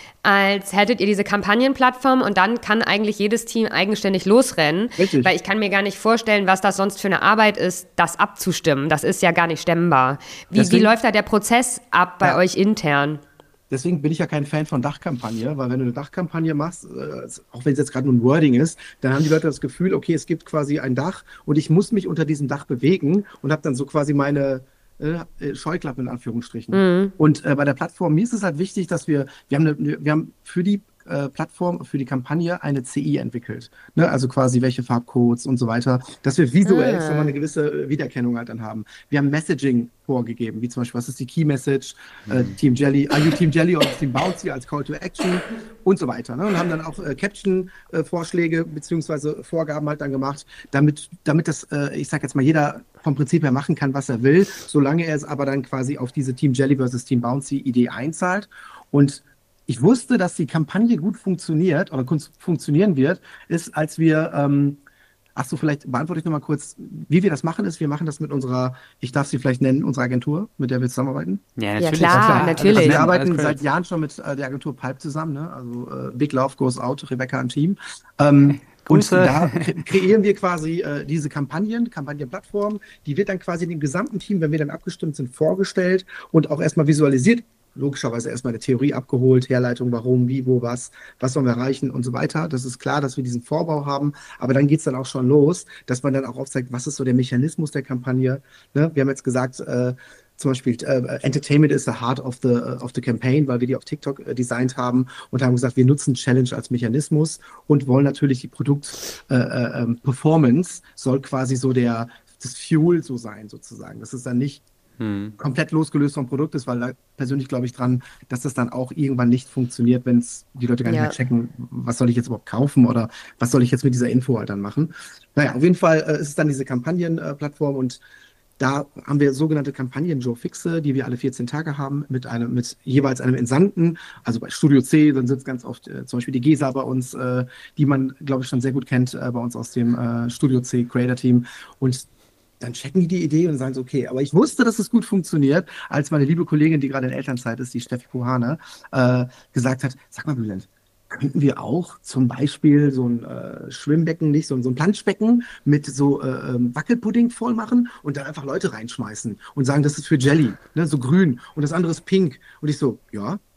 als hättet ihr diese Kampagnenplattform und dann kann eigentlich jedes Team eigenständig losrennen. Richtig. Weil ich kann mir gar nicht vorstellen, was das sonst für eine Arbeit ist, das abzustimmen. Das ist ja gar nicht stemmbar. Wie, wie Deswegen- läuft da der Prozess ab bei Ja. euch intern? Deswegen bin ich ja kein Fan von Dachkampagne, weil wenn du eine Dachkampagne machst, äh, auch wenn es jetzt gerade nur ein Wording ist, dann haben die Leute das Gefühl, okay, es gibt quasi ein Dach und ich muss mich unter diesem Dach bewegen und habe dann so quasi meine äh, Scheuklappen in Anführungsstrichen. Und äh, bei der Plattform, mir ist es halt wichtig, dass wir, wir haben, eine, wir haben für die äh, Plattform, für die Kampagne eine C I entwickelt. Ne? Also quasi welche Farbcodes und so weiter, dass wir visuell Ah. schon mal eine gewisse äh, Wiedererkennung halt dann haben. Wir haben Messaging vorgegeben, wie zum Beispiel, was ist die Key Message, äh, Team Jelly, are you Team Jelly oder Team Bouncy als Call to Action und so weiter. Ne? Und haben dann auch äh, Caption-Vorschläge beziehungsweise Vorgaben halt dann gemacht, damit, damit das, äh, ich sag jetzt mal, jeder vom Prinzip her machen kann, was er will, solange er es aber dann quasi auf diese Team Jelly versus Team Bouncy Idee einzahlt. Und ich wusste, dass die Kampagne gut funktioniert oder kun- funktionieren wird, ist, als wir, ähm, ach so, vielleicht beantworte ich nochmal kurz, wie wir das machen, ist, wir machen das mit unserer, ich darf sie vielleicht nennen, unserer Agentur, mit der wir zusammenarbeiten. Ja, Ja, natürlich. klar, natürlich. Also wir Alles arbeiten credits. seit Jahren schon mit äh, der Agentur Pulp zusammen, ne? Also äh, Big Love Goes Out, Rebecca im Team. Ähm, und Grüße. da kre kreieren wir quasi äh, diese Kampagnen, Kampagnenplattform, die wird dann quasi dem gesamten Team, wenn wir dann abgestimmt sind, vorgestellt und auch erstmal visualisiert. Logischerweise erstmal eine Theorie abgeholt, Herleitung, warum, wie, wo, was, was sollen wir erreichen und so weiter. Das ist klar, dass wir diesen Vorbau haben, aber dann geht's dann auch schon los, dass man dann auch aufzeigt, was ist so der Mechanismus der Kampagne. Ne? Wir haben jetzt gesagt, äh, zum Beispiel äh, Entertainment is the heart of the, uh, of the campaign, weil wir die auf TikTok äh, designt haben und haben gesagt, wir nutzen Challenge als Mechanismus und wollen natürlich die Produkt-Performance äh, äh, soll quasi so der, das Fuel so sein sozusagen. Das ist dann nicht Hm. komplett losgelöst vom Produkt ist, weil da persönlich glaube ich dran, dass das dann auch irgendwann nicht funktioniert, wenn es die Leute gar nicht Ja. mehr checken, was soll ich jetzt überhaupt kaufen oder was soll ich jetzt mit dieser Info halt dann machen. Naja, auf jeden Fall äh, ist es dann diese Kampagnenplattform und da haben wir sogenannte Kampagnen Joe Fixe, die wir alle vierzehn Tage haben, mit einem, mit jeweils einem Entsandten. Also bei Studio C, dann sitzt ganz oft äh, zum Beispiel die Gesa bei uns, äh, die man, glaube ich, schon sehr gut kennt, äh, bei uns aus dem äh, Studio C Creator Team. Und dann checken die die Idee und sagen so, okay, aber ich wusste, dass es gut funktioniert, als meine liebe Kollegin, die gerade in Elternzeit ist, die Steffi Kohane, äh, gesagt hat, sag mal, Bülent, könnten wir auch zum Beispiel so ein äh, Schwimmbecken, nicht so, ein- so ein Planschbecken mit so äh, ähm, Wackelpudding voll machen und dann einfach Leute reinschmeißen und sagen, das ist für Jelly, ne, so grün und das andere ist pink. Und ich so, ja.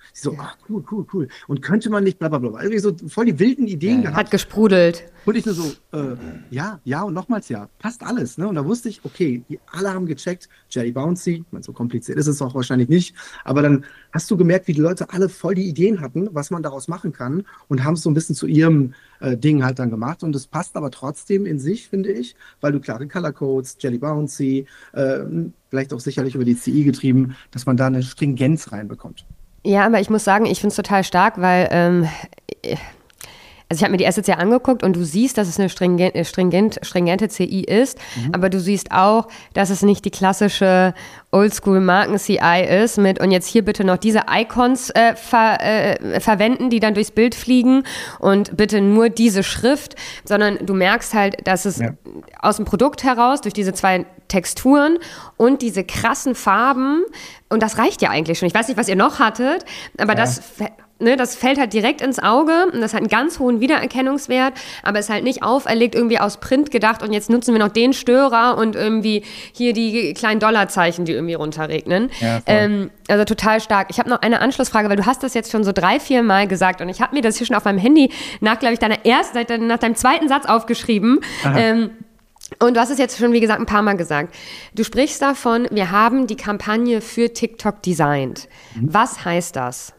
Sie so, ach, cool, cool, cool. Und könnte man nicht, bla, bla, bla. Irgendwie so voll die wilden Ideen gehabt. Hat gesprudelt. Und ich nur so, äh, ja, ja und nochmals ja. Passt alles, ne? Und da wusste ich, okay, die alle haben gecheckt, Jelly Bouncy, ich meine, so kompliziert ist es auch wahrscheinlich nicht, aber dann hast du gemerkt, wie die Leute alle voll die Ideen hatten, was man daraus machen kann und haben es so ein bisschen zu ihrem äh, Ding halt dann gemacht. Und es passt aber trotzdem in sich, finde ich, weil du klare Color Codes, Jelly Bouncy, äh, vielleicht auch sicherlich über die C I getrieben, dass man da eine Stringenz reinbekommt. Ja, aber ich muss sagen, ich finde es total stark, weil ähm, also ich habe mir die Assets ja angeguckt und du siehst, dass es eine stringent, stringent, stringente C I ist, mhm. aber du siehst auch, dass es nicht die klassische Oldschool-Marken-C I ist mit und jetzt hier bitte noch diese Icons äh, ver, äh, verwenden, die dann durchs Bild fliegen und bitte nur diese Schrift, sondern du merkst halt, dass es ja. aus dem Produkt heraus durch diese zwei Texturen und diese krassen Farben und das reicht ja eigentlich schon. Ich weiß nicht, was ihr noch hattet, aber ja. das... Ne, das fällt halt direkt ins Auge und das hat einen ganz hohen Wiedererkennungswert, aber ist halt nicht auferlegt, irgendwie aus Print gedacht und jetzt nutzen wir noch den Störer und irgendwie hier die kleinen Dollarzeichen, die irgendwie runterregnen. Ja, ähm, also total stark. Ich habe noch eine Anschlussfrage, weil du hast das jetzt schon so drei, vier Mal gesagt und ich habe mir das hier schon auf meinem Handy nach, glaube ich, deiner ersten, nach deinem zweiten Satz aufgeschrieben. Ähm, und du hast es jetzt schon, wie gesagt, ein paar Mal gesagt. Du sprichst davon, wir haben die Kampagne für TikTok designt. Mhm. Was heißt das?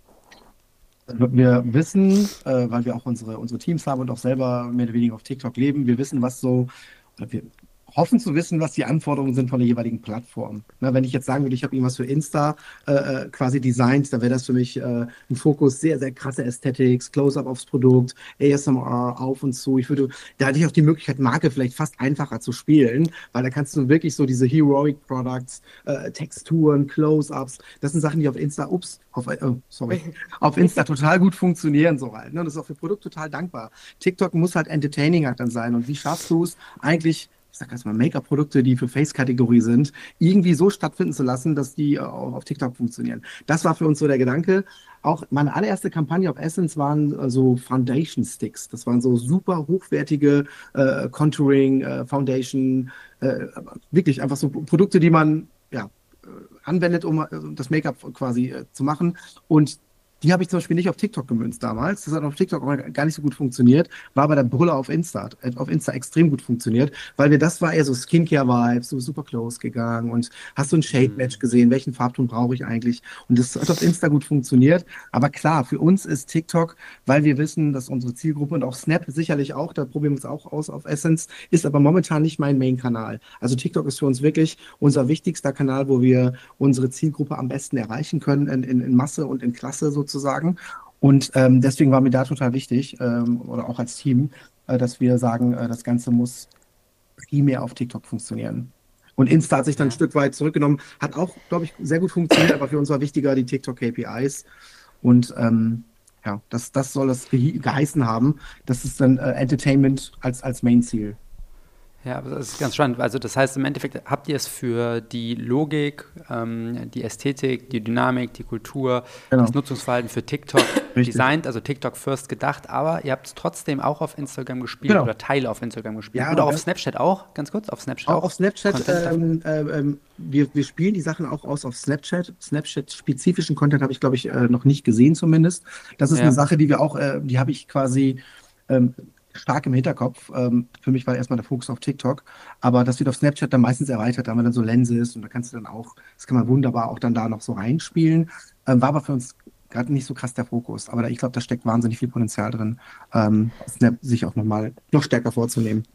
Wir wissen, äh, weil wir auch unsere, unsere Teams haben und auch selber mehr oder weniger auf TikTok leben, wir wissen, was so, oder wir hoffen zu wissen, was die Anforderungen sind von der jeweiligen Plattform. Na, wenn ich jetzt sagen würde, ich habe irgendwas für Insta äh, quasi designt, dann wäre das für mich äh, ein Fokus, sehr, sehr krasse Aesthetics, Close-up aufs Produkt, A S M R, auf und zu. Ich würde, da hatte ich auch die Möglichkeit, Marke vielleicht fast einfacher zu spielen, weil da kannst du wirklich so diese Heroic Products, äh, Texturen, Close-ups, das sind Sachen, die auf Insta, ups, auf, äh, sorry, auf Insta total gut funktionieren, so halt. Ne? Das ist auch für Produkt total dankbar. TikTok muss halt entertaining halt dann sein. Und wie schaffst du es eigentlich, ich sag jetzt mal, Make-up-Produkte, die für Face-Kategorie sind, irgendwie so stattfinden zu lassen, dass die auch auf TikTok funktionieren. Das war für uns so der Gedanke. Auch meine allererste Kampagne auf Essence waren äh, so Foundation-Sticks. Das waren so super hochwertige äh, Contouring, äh, Foundation, äh, wirklich einfach so Produkte, die man ja, äh, anwendet, um äh, das Make-up quasi äh, zu machen. Und die habe ich zum Beispiel nicht auf TikTok gemünzt damals. Das hat auf TikTok auch gar nicht so gut funktioniert. War bei der Brille auf Insta, auf Insta extrem gut funktioniert, weil wir, das war eher so Skincare-Vibes, so super close gegangen und hast du ein Shade-Match gesehen, welchen Farbton brauche ich eigentlich? Und das hat auf Insta gut funktioniert. Aber klar, für uns ist TikTok, weil wir wissen, dass unsere Zielgruppe und auch Snap sicherlich auch, da probieren wir es auch aus auf Essence, ist aber momentan nicht mein Main-Kanal. Also TikTok ist für uns wirklich unser wichtigster Kanal, wo wir unsere Zielgruppe am besten erreichen können in, in, in Masse und in Klasse sozusagen. sozusagen. Und ähm, deswegen war mir da total wichtig, ähm, oder auch als Team, äh, dass wir sagen, äh, das Ganze muss primär auf TikTok funktionieren. Und Insta hat sich dann ein Stück weit zurückgenommen, hat auch, glaube ich, sehr gut funktioniert, aber für uns war wichtiger die TikTok-K P Is. Und ähm, ja, das, das soll es ge- geheißen haben. Das ist dann äh, Entertainment als, als Main-Ziel. Ja, aber das ist ganz spannend. Also das heißt, im Endeffekt habt ihr es für die Logik, ähm, die Ästhetik, die Dynamik, die Kultur, genau. das Nutzungsverhalten für TikTok designt, also TikTok first gedacht, aber ihr habt es trotzdem auch auf Instagram gespielt genau. oder Teile auf Instagram gespielt. Ja, oder auf Snapchat auch, ganz kurz, auf Snapchat auch. Auch auf Snapchat, ähm, ähm, wir, wir spielen die Sachen auch aus auf Snapchat. Snapchat-spezifischen Content habe ich, glaube ich, äh, noch nicht gesehen zumindest. Das ist ja. eine Sache, die wir auch, äh, die habe ich quasi ähm, stark im Hinterkopf. Ähm, für mich war erstmal der Fokus auf TikTok, aber das wird auf Snapchat dann meistens erweitert, da haben wir dann so Lenses und da kannst du dann auch, das kann man wunderbar auch dann da noch so reinspielen. Ähm, war aber für uns gerade nicht so krass der Fokus, aber da, ich glaube, da steckt wahnsinnig viel Potenzial drin, ähm, Snap sich auch nochmal noch stärker vorzunehmen.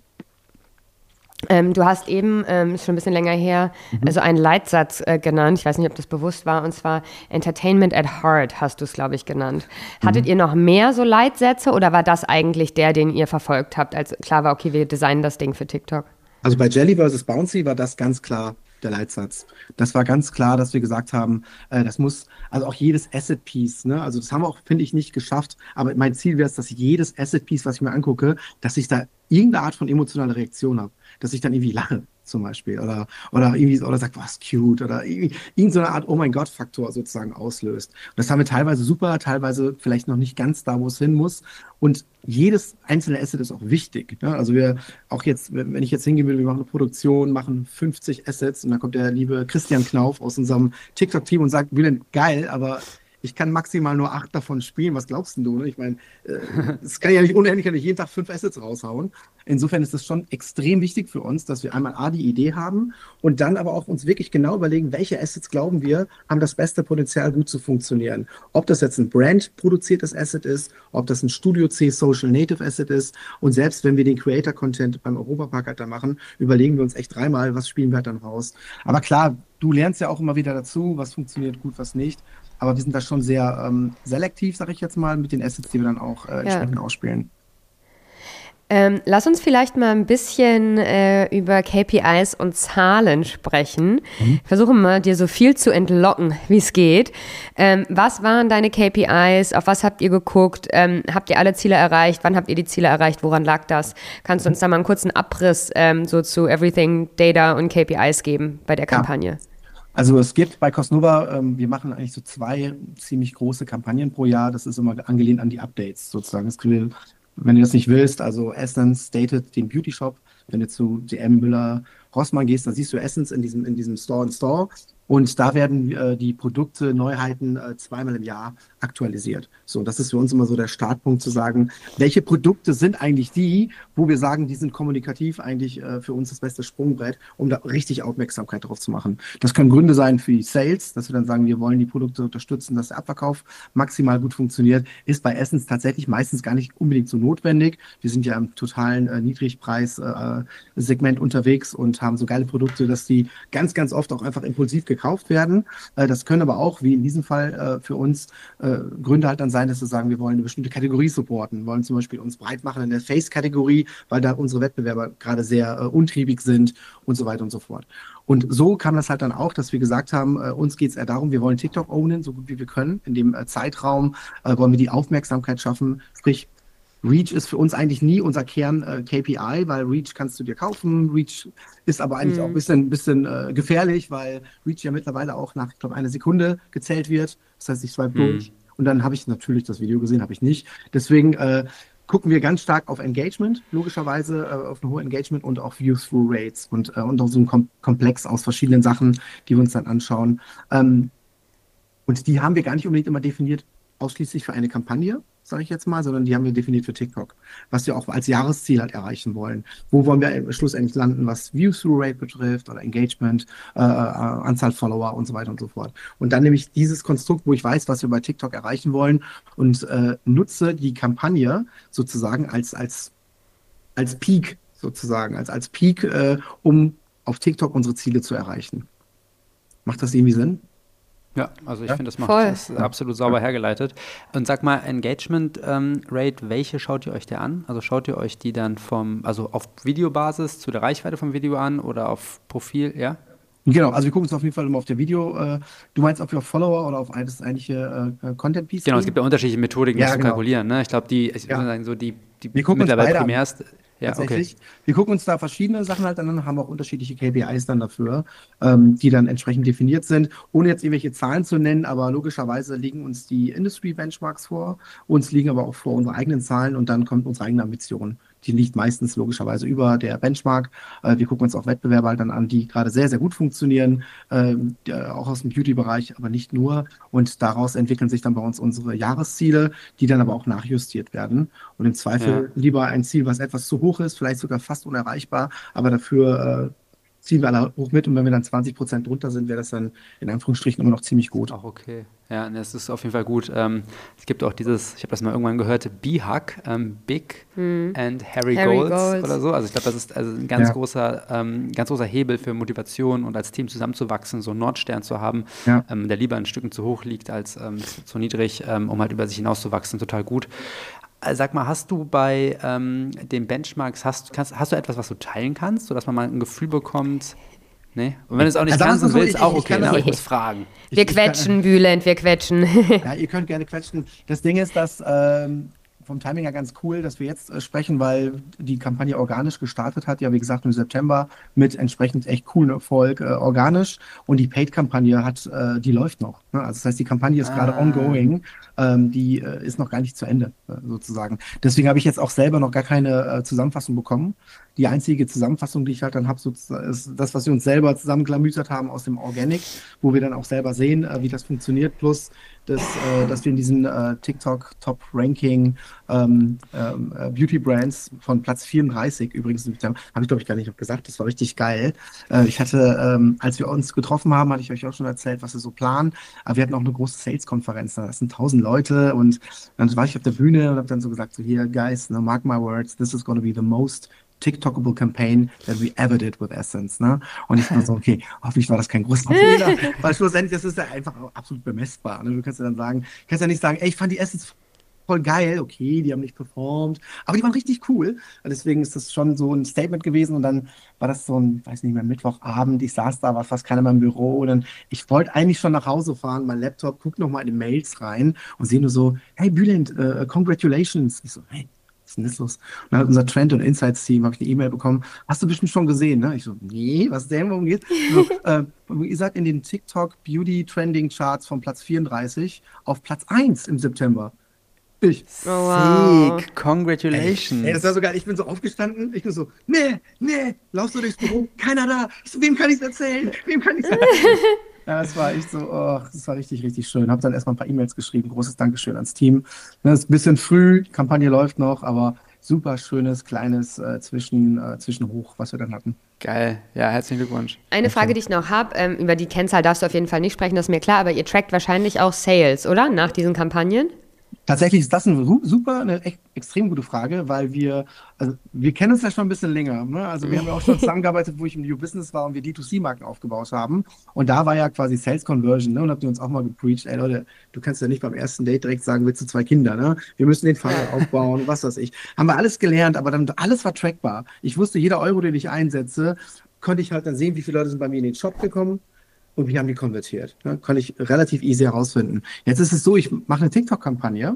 Ähm, du hast eben, ähm, ist schon ein bisschen länger her, mhm. also einen Leitsatz äh, genannt. Ich weiß nicht, ob das bewusst war, und zwar Entertainment at Heart hast du es, glaube ich, genannt. Hattet mhm. ihr noch mehr so Leitsätze oder war das eigentlich der, den ihr verfolgt habt, als klar war, okay, wir designen das Ding für TikTok? Also bei Jelly versus Bouncy war das ganz klar der Leitsatz. Das war ganz klar, dass wir gesagt haben, äh, das muss, also auch jedes Asset-Piece, ne, also das haben wir auch, finde ich, nicht geschafft, aber mein Ziel wäre es, dass jedes Asset-Piece, was ich mir angucke, dass ich da irgendeine Art von emotionaler Reaktion habe, dass ich dann irgendwie lache zum Beispiel oder oder irgendwie oder sagt, was cute oder irgendwie irgendeine Art Oh mein Gott Faktor sozusagen auslöst. Und das haben wir teilweise super, teilweise vielleicht noch nicht ganz da, wo es hin muss. Und jedes einzelne Asset ist auch wichtig. Ne? Also wir auch jetzt, wenn ich jetzt hingehen will, wir machen eine Produktion, machen fünfzig Assets und dann kommt der liebe Christian Knauf aus unserem TikTok-Team und sagt, Bülent, geil, aber ich Ich kann maximal nur acht davon spielen. Was glaubst denn du? Ne? Ich meine, es kann ja nicht unendlich, kann ich jeden Tag fünf Assets raushauen. Insofern ist es schon extrem wichtig für uns, dass wir einmal A, die Idee haben und dann aber auch uns wirklich genau überlegen, welche Assets glauben wir, haben das beste Potenzial, gut zu funktionieren. Ob das jetzt ein Brand-produziertes Asset ist, ob das ein Studio C Social Native Asset ist. Und selbst wenn wir den Creator-Content beim Europapark halt dann machen, überlegen wir uns echt dreimal, was spielen wir halt dann raus. Aber klar, du lernst ja auch immer wieder dazu, was funktioniert gut, was nicht. Aber wir sind da schon sehr ähm, selektiv, sage ich jetzt mal, mit den Assets, die wir dann auch äh, entsprechend ja. ausspielen. Ähm, lass uns vielleicht mal ein bisschen äh, über K P Is und Zahlen sprechen. Mhm. Versuche mal, dir so viel zu entlocken, wie es geht. Ähm, was waren deine K P Is? Auf was habt ihr geguckt? Ähm, habt ihr alle Ziele erreicht? Wann habt ihr die Ziele erreicht? Woran lag das? Kannst du uns da mal einen kurzen Abriss ähm, so zu Everything, Data und K P Is geben bei der Kampagne? Ja. Also es gibt bei Cosnova, ähm, wir machen eigentlich so zwei ziemlich große Kampagnen pro Jahr. Das ist immer angelehnt an die Updates sozusagen. Das können wir, wenn du das nicht willst, also Essence datet den Beauty Shop. Wenn du zu D M, Müller, Rossmann gehst, dann siehst du Essence in diesem, in diesem Store in Store. Und da werden äh, die Produkte, Neuheiten äh, zweimal im Jahr aktualisiert. So, das ist für uns immer so der Startpunkt zu sagen, welche Produkte sind eigentlich die, wo wir sagen, die sind kommunikativ eigentlich äh, für uns das beste Sprungbrett, um da richtig Aufmerksamkeit drauf zu machen. Das können Gründe sein für die Sales, dass wir dann sagen, wir wollen die Produkte unterstützen, dass der Abverkauf maximal gut funktioniert. Ist bei Essence tatsächlich meistens gar nicht unbedingt so notwendig. Wir sind ja im totalen äh, Niedrigpreis-Segment äh, unterwegs und haben so geile Produkte, dass die ganz, ganz oft auch einfach impulsiv gekauft werden. Äh, das können aber auch, wie in diesem Fall äh, für uns, äh, Gründe halt dann sein, dass wir sagen, wir wollen eine bestimmte Kategorie supporten, wollen zum Beispiel uns breit machen in der Face-Kategorie, weil da unsere Wettbewerber gerade sehr äh, untriebig sind und so weiter und so fort. Und so kam das halt dann auch, dass wir gesagt haben, äh, uns geht es eher darum, wir wollen TikTok ownen, so gut wie wir können. In dem äh, Zeitraum äh, wollen wir die Aufmerksamkeit schaffen, sprich Reach ist für uns eigentlich nie unser Kern-K P I, weil Reach kannst du dir kaufen. Reach ist aber eigentlich mhm. auch ein bisschen, bisschen äh, gefährlich, weil Reach ja mittlerweile auch nach, ich glaube, einer Sekunde gezählt wird. Das heißt, ich swipe mhm. durch und dann habe ich natürlich das Video gesehen, habe ich nicht. Deswegen äh, gucken wir ganz stark auf Engagement, logischerweise äh, auf eine hohe Engagement und auch View-Through-Rates und, äh, und auch so ein Kom- Komplex aus verschiedenen Sachen, die wir uns dann anschauen. Ähm, und die haben wir gar nicht unbedingt immer definiert, ausschließlich für eine Kampagne, sage ich jetzt mal, sondern die haben wir definiert für TikTok, was wir auch als Jahresziel halt erreichen wollen. Wo wollen wir schlussendlich landen, was View-Through-Rate betrifft oder Engagement, äh, Anzahl Follower und so weiter und so fort. Und dann nehme ich dieses Konstrukt, wo ich weiß, was wir bei TikTok erreichen wollen und äh, nutze die Kampagne sozusagen als, als, als Peak sozusagen, als, als Peak, äh, um auf TikTok unsere Ziele zu erreichen. Macht das irgendwie Sinn? Ja, also ich ja? finde, das macht das absolut sauber hergeleitet. Und sag mal, Engagement ähm, Rate, welche schaut ihr euch da an? Also schaut ihr euch die dann vom, also auf Videobasis zu der Reichweite vom Video an oder auf Profil, ja? Genau, also wir gucken uns auf jeden Fall immer auf der Video. Äh, du meinst, ob wir auf Follower oder auf das eigentliche äh, Content-Piece Genau, gehen? Es gibt ja unterschiedliche Methodiken, ja, das genau. zu kalkulieren. Ne? Ich glaube, die, ich ja. würde sagen, so die, die wir gucken mittlerweile uns primärst. Ja, tatsächlich. Okay. Wir gucken uns da verschiedene Sachen halt an, haben auch unterschiedliche K P Is dann dafür, ähm, die dann entsprechend definiert sind, ohne jetzt irgendwelche Zahlen zu nennen, aber logischerweise liegen uns die Industry-Benchmarks vor, uns liegen aber auch vor unsere eigenen Zahlen und dann kommt unsere eigene Ambition. Die liegt meistens logischerweise über der Benchmark. Äh, wir gucken uns auch Wettbewerber halt dann an, die gerade sehr, sehr gut funktionieren, äh, auch aus dem Beauty-Bereich, aber nicht nur. Und daraus entwickeln sich dann bei uns unsere Jahresziele, die dann aber auch nachjustiert werden. Und im Zweifel ja. lieber ein Ziel, was etwas zu hoch ist, vielleicht sogar fast unerreichbar, aber dafür äh, ziehen wir alle hoch mit. Und wenn wir dann zwanzig Prozent drunter sind, wäre das dann in Anführungsstrichen immer noch ziemlich gut. Auch okay. Ja, das ist auf jeden Fall gut. Ähm, es gibt auch dieses, ich habe das mal irgendwann gehört, B-Hug, ähm, Big hm. and Harry, Harry Goals, Goals oder so. Also ich glaube, das ist also ein ganz, ja. großer, ähm, ganz großer Hebel für Motivation und als Team zusammenzuwachsen, so einen Nordstern zu haben, ja. ähm, der lieber ein Stück zu hoch liegt als ähm, zu, zu niedrig, ähm, um halt über sich hinauszuwachsen. Total gut. Sag mal, hast du bei ähm, den Benchmarks, hast, kannst, hast du etwas, was du teilen kannst, sodass man mal ein Gefühl bekommt? Nee? Und wenn du es auch nicht also kannst und so, willst, ich, auch ich okay, das, aber ich muss fragen. Wir ich, quetschen, ich kann, Bülent, wir quetschen. Ja, ihr könnt gerne quetschen. Das Ding ist, dass ähm, vom Timing her ganz cool, dass wir jetzt äh, sprechen, weil die Kampagne organisch gestartet hat, ja wie gesagt im September mit entsprechend echt coolen Erfolg äh, organisch und die Paid-Kampagne hat, äh, die läuft noch. Ne? Also das heißt, die Kampagne ist ah. gerade ongoing, ähm, die äh, ist noch gar nicht zu Ende äh, sozusagen. Deswegen habe ich jetzt auch selber noch gar keine äh, Zusammenfassung bekommen. Die einzige Zusammenfassung, die ich halt dann habe, so, ist das, was wir uns selber zusammenklamüsert haben aus dem Organic, wo wir dann auch selber sehen, äh, wie das funktioniert, plus das, äh, dass wir in diesen äh, TikTok Top Ranking ähm, ähm, äh, Beauty Brands von Platz vierunddreißig, übrigens, habe ich glaube ich gar nicht gesagt, das war richtig geil. Äh, ich hatte, ähm, als wir uns getroffen haben, hatte ich euch auch schon erzählt, was wir so planen, aber wir hatten auch eine große Sales-Konferenz, das sind tausend Leute und dann war ich auf der Bühne und habe dann so gesagt, so hier, guys, no, mark my words, this is going to be the most TikTokable campaign that we ever did with Essence, ne? Und ich war so, okay, hoffentlich war das kein großer Fehler, weil schlussendlich, das ist ja einfach absolut bemessbar, ne? Du kannst ja dann sagen, kannst ja nicht sagen, ey, ich fand die Essence voll geil, okay, die haben nicht performt, aber die waren richtig cool. Und deswegen ist das schon so ein Statement gewesen und dann war das so ein, weiß nicht mehr, Mittwochabend, ich saß da, war fast keiner mehr im Büro und dann, ich wollte eigentlich schon nach Hause fahren, mein Laptop, guck noch mal in die Mails rein und sehe nur so, hey Bülent, uh, congratulations. Ich so, hey, was ist denn das los? Und dann hat unser Trend- und Insights-Team, habe ich eine E-Mail bekommen, hast du bestimmt schon gesehen, ne? Ich so, nee, was denn, worum geht's? So, äh, ihr seid in den TikTok Beauty Trending Charts von Platz vierunddreißig auf Platz eins im September. Ich. Oh, wow. Sick, congratulations. Ey, das war so geil. Ich bin so aufgestanden, ich bin so, nee, nee, laufst du durchs Büro, keiner da. Ich so, wem kann ich's erzählen? Wem kann ich's erzählen? Ja, das war echt so, oh, das war richtig, richtig schön. Hab dann erstmal ein paar E-Mails geschrieben. Großes Dankeschön ans Team. Das ist ein bisschen früh, die Kampagne läuft noch, aber super schönes, kleines äh, Zwischen, äh, Zwischenhoch, was wir dann hatten. Geil, ja, herzlichen Glückwunsch. Eine Frage, die ich noch habe, ähm, über die Kennzahl darfst du auf jeden Fall nicht sprechen, das ist mir klar, aber ihr trackt wahrscheinlich auch Sales, oder? Nach diesen Kampagnen? Tatsächlich ist das eine super, eine echt, extrem gute Frage, weil wir, also wir kennen uns ja schon ein bisschen länger. Ne? Also wir haben ja auch schon zusammengearbeitet, wo ich im New Business war und wir D zwei C-Marken aufgebaut haben. Und da war ja quasi Sales Conversion, ne? Und habt ihr uns auch mal gepreacht, ey Leute, du kannst ja nicht beim ersten Date direkt sagen, willst du zwei Kinder, ne? Wir müssen den Funnel aufbauen, was weiß ich. Haben wir alles gelernt, aber dann alles war trackbar. Ich wusste, jeder Euro, den ich einsetze, konnte ich halt dann sehen, wie viele Leute sind bei mir in den Shop gekommen. Und wie haben die konvertiert? Ne? Konnte ich relativ easy herausfinden. Jetzt ist es so, ich mache eine TikTok-Kampagne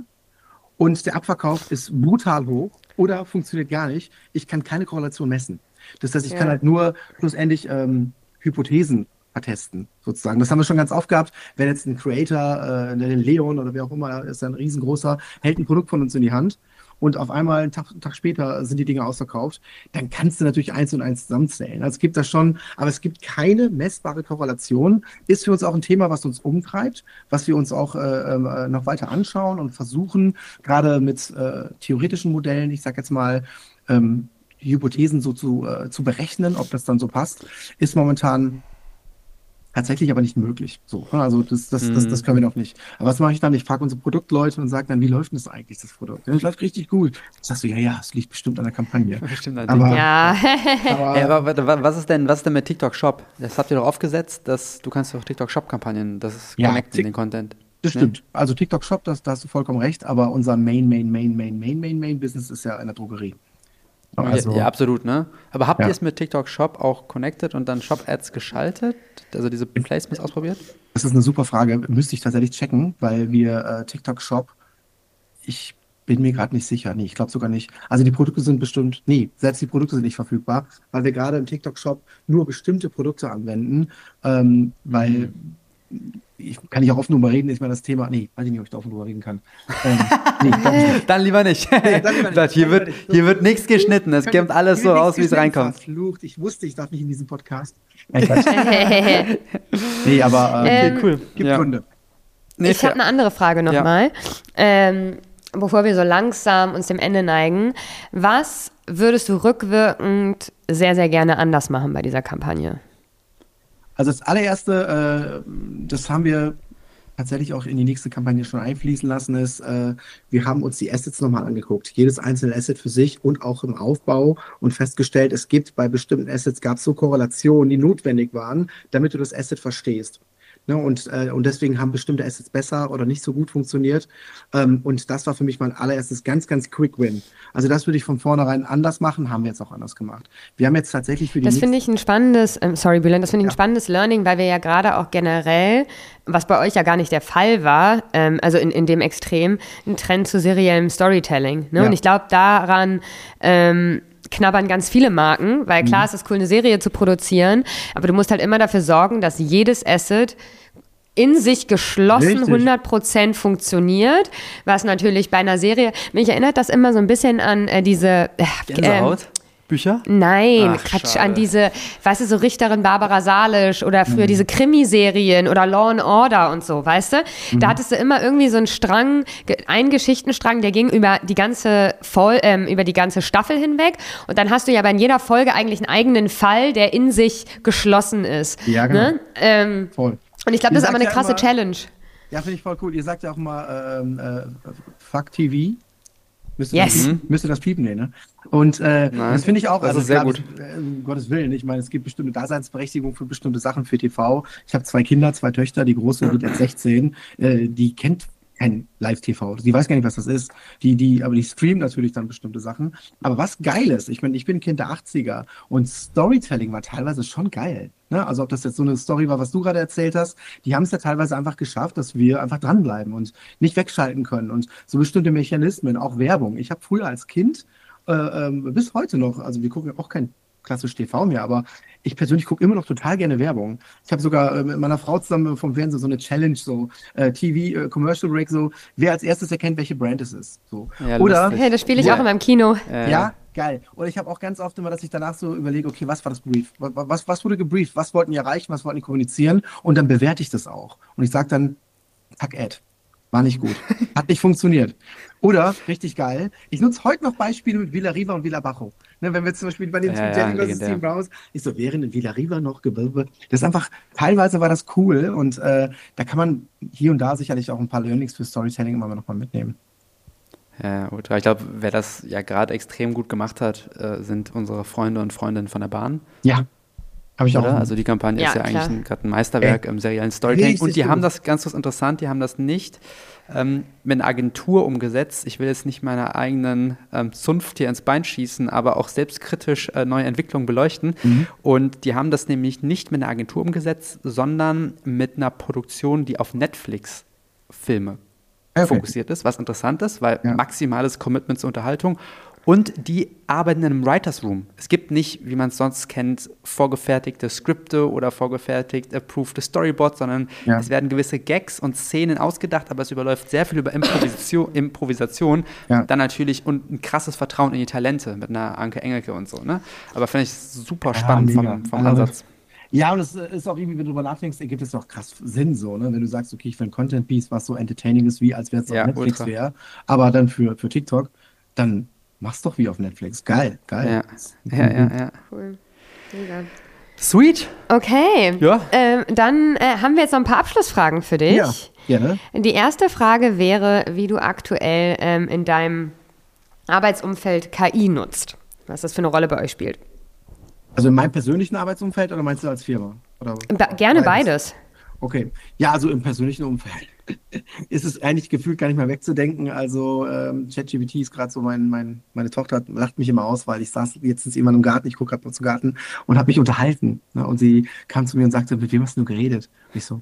und der Abverkauf ist brutal hoch oder funktioniert gar nicht. Ich kann keine Korrelation messen. Das heißt, ich ja. kann halt nur schlussendlich ähm, Hypothesen vertesten, sozusagen. Das haben wir schon ganz oft gehabt. Wenn jetzt ein Creator, äh, der Leon oder wer auch immer, ist ein riesengroßer, hält ein Produkt von uns in die Hand und auf einmal einen Tag, einen Tag später sind die Dinge ausverkauft, dann kannst du natürlich eins und eins zusammenzählen. Also es gibt das schon, aber es gibt keine messbare Korrelation. Ist für uns auch ein Thema, was uns umtreibt, was wir uns auch äh, äh, noch weiter anschauen und versuchen, gerade mit äh, theoretischen Modellen, ich sag jetzt mal, ähm, Hypothesen so zu, äh, zu berechnen, ob das dann so passt, ist momentan tatsächlich aber nicht möglich. So, also das, das, das, das können wir noch nicht. Aber was mache ich dann? Ich frage unsere Produktleute und sage dann, wie läuft denn das eigentlich, das Produkt? Ja, das läuft richtig gut. Ich sag so, ja, ja, es liegt bestimmt an der Kampagne. Bestimmt an aber, ja. aber, ja, aber was ist denn, was ist denn mit TikTok Shop? Das habt ihr doch aufgesetzt, dass du kannst doch TikTok Shop Kampagnen, das ist ja, connecten, Tik- den Content. Das stimmt. Ne? Also TikTok Shop, das, da hast du vollkommen recht, aber unser Main, Main, Main, Main, Main, Main, Main Business ist ja in der Drogerie. Also, ja, ja, absolut, ne? Aber habt ja. ihr es mit TikTok Shop auch connected und dann Shop-Ads geschaltet? Also diese Placements ausprobiert? Das ist eine super Frage. Müsste ich tatsächlich checken, weil wir äh, TikTok Shop, ich bin mir gerade nicht sicher. Nee, ich glaube sogar nicht. Also die Produkte sind bestimmt, nee, selbst die Produkte sind nicht verfügbar, weil wir gerade im TikTok Shop nur bestimmte Produkte anwenden, ähm, weil mhm. ich kann ich auch offen drüber reden, ist mir das Thema, nee, weiß ich nicht, ob ich da offen drüber reden kann. Ähm, nee, nicht. Dann lieber nicht. Nee, dann lieber nicht. Hier, wird, hier wird nichts geschnitten, es kommt alles so aus, wie es reinkommt. Verflucht, ich wusste, ich darf nicht in diesem Podcast. Nee, aber ähm, okay, cool. Gibt ja. Gründe. Nee, ich habe eine andere Frage nochmal. Ja. Ähm, bevor wir so langsam uns dem Ende neigen, was würdest du rückwirkend sehr, sehr gerne anders machen bei dieser Kampagne? Also das allererste, äh, das haben wir tatsächlich auch in die nächste Kampagne schon einfließen lassen, ist, äh, wir haben uns die Assets nochmal angeguckt, jedes einzelne Asset für sich und auch im Aufbau und festgestellt, es gibt bei bestimmten Assets, gab es so Korrelationen, die notwendig waren, damit du das Asset verstehst. Ne, und, äh, und deswegen haben bestimmte Assets besser oder nicht so gut funktioniert. Ähm, und das war für mich mein allererstes ganz, ganz Quick Win. Also das würde ich von vornherein anders machen, haben wir jetzt auch anders gemacht. Wir haben jetzt tatsächlich für die Das finde ich ein spannendes, ähm, sorry Bülent, das finde ich ja. ein spannendes Learning, weil wir ja gerade auch generell, was bei euch ja gar nicht der Fall war, ähm, also in, in dem Extrem, ein Trend zu seriellem Storytelling. Ne? Ja. Und ich glaube, daran ähm, knabbern ganz viele Marken, weil klar, mhm. es ist cool, eine Serie zu produzieren, aber du musst halt immer dafür sorgen, dass jedes Asset in sich geschlossen Richtig. hundert Prozent funktioniert, was natürlich bei einer Serie, mich erinnert das immer so ein bisschen an äh, diese... Äh, Gänsehaut? Bücher? Nein, Ach, Quatsch, schade. an diese, weißt du, so Richterin Barbara Salisch oder für diese Krimiserien oder Law and Order und so, weißt du? Da hattest du immer irgendwie so einen Strang, ge- einen Geschichtenstrang, der ging über die ganze Vol ähm, über die ganze Staffel hinweg und dann hast du ja bei jeder Folge eigentlich einen eigenen Fall, der in sich geschlossen ist. Ja, genau. Ne? Ähm, Voll. und ich glaube, Ihr das ist aber sagt eine ja krasse immer- Challenge. Ja, finde ich voll cool. Ihr sagt ja auch mal ähm, äh, Fuck T V. Müsste Yes. das, piepen? Müsste das piepen, nee, ne? Und äh, Nein, das finde ich auch, das also ist sehr klar, gut. äh, um Gottes Willen, ich meine, es gibt bestimmte Daseinsberechtigung für bestimmte Sachen für T V. Ich habe zwei Kinder, zwei Töchter, die große wird jetzt sechzehn, äh, die kennt kein Live-T V. Die weiß gar nicht, was das ist. Die, die, aber die streamen natürlich dann bestimmte Sachen. Aber was geil ist, ich meine, ich bin Kind der achtziger und Storytelling war teilweise schon geil. Ne? Also ob das jetzt so eine Story war, was du gerade erzählt hast, die haben es ja teilweise einfach geschafft, dass wir einfach dranbleiben und nicht wegschalten können. Und so bestimmte Mechanismen, auch Werbung. Ich habe früher als Kind, äh, ähm, bis heute noch, also wir gucken ja auch kein klassisch T V mehr, aber ich persönlich gucke immer noch total gerne Werbung. Ich habe sogar äh, mit meiner Frau zusammen vom Fernsehen so eine Challenge, so äh, T V, äh, Commercial Break, so wer als erstes erkennt, welche Brand es ist. So. Ja, Oder, lustig. Hey, das spiele ich Ja. auch in meinem Kino. Äh, ja, geil. Oder ich habe auch ganz oft immer, dass ich danach so überlege, okay, was war das Brief? Was, was, was wurde gebrieft? Was wollten die erreichen? Was wollten die kommunizieren? Und dann bewerte ich das auch. Und ich sage dann, fuck Ad. War nicht gut. Hat nicht funktioniert. Oder, richtig geil, ich nutze heute noch Beispiele mit Villarriva und Villabajo. Ne, wenn wir zum Beispiel bei dem Ja, ja, Jenny versus legendär. Team Browse, ich so, während in Villarriva noch Gewölbe. Das ist einfach, teilweise war das cool und äh, da kann man hier und da sicherlich auch ein paar Learnings für Storytelling immer noch mal mitnehmen. Ja, ultra. Ich glaube, wer das ja gerade extrem gut gemacht hat, äh, sind unsere Freunde und Freundinnen von der Bahn. Ja, habe ich Oder? auch. Also die Kampagne Ja, ist ja klar. eigentlich gerade ein Meisterwerk Ey, im seriellen Storytelling. Und die richtig haben gut. das, ganz was interessant, die haben das nicht ähm, mit einer Agentur umgesetzt. Ich will jetzt nicht meiner eigenen ähm, Zunft hier ins Bein schießen, aber auch selbstkritisch äh, neue Entwicklungen beleuchten. Mhm. Und die haben das nämlich nicht mit einer Agentur umgesetzt, sondern mit einer Produktion, die auf Netflix Filme Okay. fokussiert ist, was interessant ist, weil Ja. maximales Commitment zur Unterhaltung. Und die arbeiten in einem Writers Room. Es gibt nicht, wie man es sonst kennt, vorgefertigte Skripte oder vorgefertigt approved Storyboards, sondern Ja. es werden gewisse Gags und Szenen ausgedacht, aber es überläuft sehr viel über Improvisation, Improvisation. Ja. Dann natürlich und ein krasses Vertrauen in die Talente mit einer Anke Engelke und so. Ne? Aber finde ich super Ja, spannend mega. vom, vom Also, Ansatz. Ja, und es ist auch irgendwie, wenn du drüber nachdenkst, ergibt es auch krass Sinn so, ne? Wenn du sagst, okay, ich will ein Content-Piece, was so entertaining ist, wie als wäre es auf Ja, Netflix ultra. wäre, aber dann für, für TikTok, dann mach's doch wie auf Netflix. Geil, geil. Ja. Ja, ja, ja. Cool. Mega. Sweet. Okay, Ja. ähm, dann äh, haben wir jetzt noch ein paar Abschlussfragen für dich. Ja, gerne. Die erste Frage wäre, wie du aktuell ähm, in deinem Arbeitsumfeld K I nutzt. Was das für eine Rolle bei euch spielt. Also in meinem persönlichen Arbeitsumfeld oder meinst du als Firma? Oder Ba gerne beides. Okay. Ja, also im persönlichen Umfeld ist es eigentlich gefühlt gar nicht mehr wegzudenken. Also ähm, ChatGPT ist gerade so mein, mein, meine Tochter lacht mich immer aus, weil ich saß letztens jemand im Garten, ich gucke gerade mal zum Garten und habe mich unterhalten. Ne? Und sie kam zu mir und sagte, mit wem hast du geredet? Und ich so,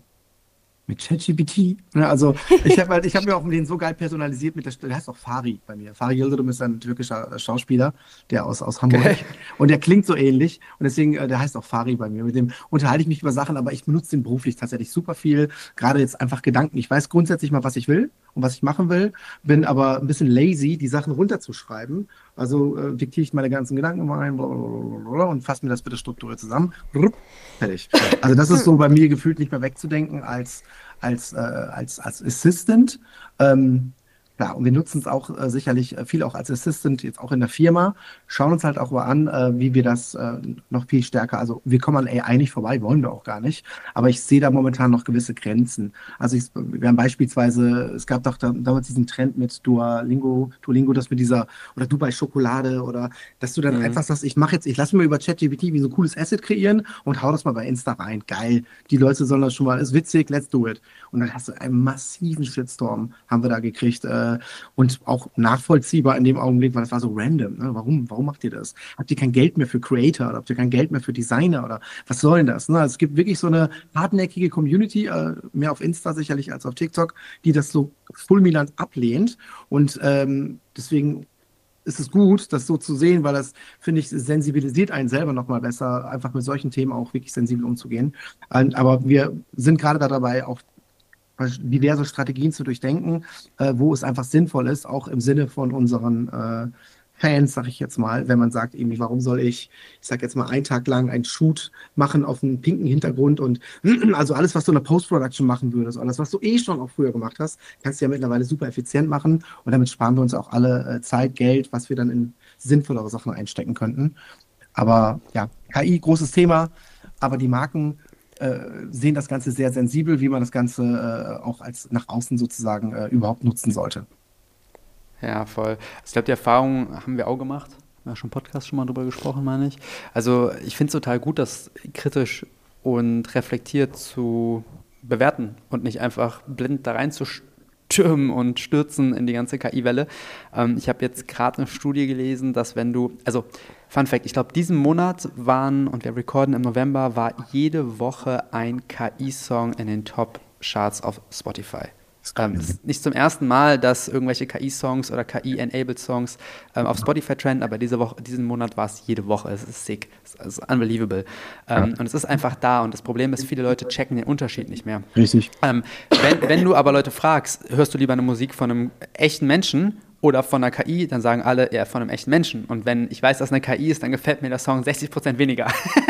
mit ChatGPT. Ne? Also ich habe halt, ich habe mir auch den so geil personalisiert mit der, der heißt auch Fari bei mir. Fari Yildirim ist ein türkischer Schauspieler, der aus, aus Hamburg. Geil. Und der klingt so ähnlich und deswegen, äh, der heißt auch Fari bei mir. Mit dem unterhalte ich mich über Sachen, aber ich benutze den beruflich tatsächlich super viel. Gerade jetzt einfach Gedanken. Ich weiß grundsätzlich mal, was ich will und was ich machen will, bin aber ein bisschen lazy, die Sachen runterzuschreiben. Also äh, diktiere ich meine ganzen Gedanken mal ein blablabla, und fasse mir das bitte strukturiert zusammen. Rupp, fertig. Also das ist so bei mir gefühlt nicht mehr wegzudenken als, als, äh, als, als Assistant. Ähm, Ja, und wir nutzen es auch äh, sicherlich äh, viel auch als Assistant, jetzt auch in der Firma, schauen uns halt auch mal an, äh, wie wir das äh, noch viel stärker, also wir kommen an A I nicht vorbei, wollen wir auch gar nicht, aber ich sehe da momentan noch gewisse Grenzen. Also ich, wir haben beispielsweise, es gab doch da, damals diesen Trend mit Duolingo, Duolingo, das mit dieser, oder Dubai Schokolade, oder dass du dann Mhm. einfach sagst, ich mache jetzt, ich lasse mir über ChatGPT wie so ein cooles Asset kreieren und hau das mal bei Insta rein. Geil, die Leute sollen das schon mal, ist witzig, let's do it. Und dann hast du einen massiven Shitstorm, haben wir da gekriegt, äh, und auch nachvollziehbar in dem Augenblick, weil das war so random. Ne? Warum, warum macht ihr das? Habt ihr kein Geld mehr für Creator oder habt ihr kein Geld mehr für Designer oder was soll denn das? Ne? Also es gibt wirklich so eine hartnäckige Community, äh, mehr auf Insta sicherlich als auf TikTok, die das so fulminant ablehnt und ähm, deswegen ist es gut, das so zu sehen, weil das, finde ich, sensibilisiert einen selber nochmal besser, einfach mit solchen Themen auch wirklich sensibel umzugehen. Ähm, aber wir sind gerade da dabei, auch diverse Strategien zu durchdenken, äh, wo es einfach sinnvoll ist, auch im Sinne von unseren äh, Fans, sag ich jetzt mal, wenn man sagt, irgendwie, warum soll ich, ich sag jetzt mal, einen Tag lang einen Shoot machen auf einem pinken Hintergrund und also alles, was du in der Post-Production machen würdest, alles, was du eh schon auch früher gemacht hast, kannst du ja mittlerweile super effizient machen und damit sparen wir uns auch alle äh, Zeit, Geld, was wir dann in sinnvollere Sachen einstecken könnten. Aber ja, K I, großes Thema, aber die Marken äh, sehen das Ganze sehr sensibel, wie man das Ganze äh, auch als nach außen sozusagen äh, überhaupt nutzen sollte. Ja, voll. Ich glaube, die Erfahrung haben wir auch gemacht. Wir haben schon im Podcast schon mal drüber gesprochen, meine ich. Also ich finde es total gut, das kritisch und reflektiert zu bewerten und nicht einfach blind da reinzustürmen und stürzen in die ganze K I-Welle. Ähm, ich habe jetzt gerade eine Studie gelesen, dass wenn du, also Fun Fact, ich glaube, diesen Monat waren, und wir recorden im November, war jede Woche ein K I-Song in den Top-Charts auf Spotify. Ähm, es ist nicht zum ersten Mal, dass irgendwelche K I-Songs oder K I-enabled Songs ähm, auf Spotify trenden, aber diese Woche, diesen Monat war es jede Woche. Es ist sick, es ist, es ist unbelievable. Ähm, und es ist einfach da und das Problem ist, viele Leute checken den Unterschied nicht mehr. Richtig. Ähm, wenn, wenn du aber Leute fragst, hörst du lieber eine Musik von einem echten Menschen oder von einer K I, dann sagen alle, ja, von einem echten Menschen. Und wenn ich weiß, dass eine K I ist, dann gefällt mir der Song sechzig Prozent weniger.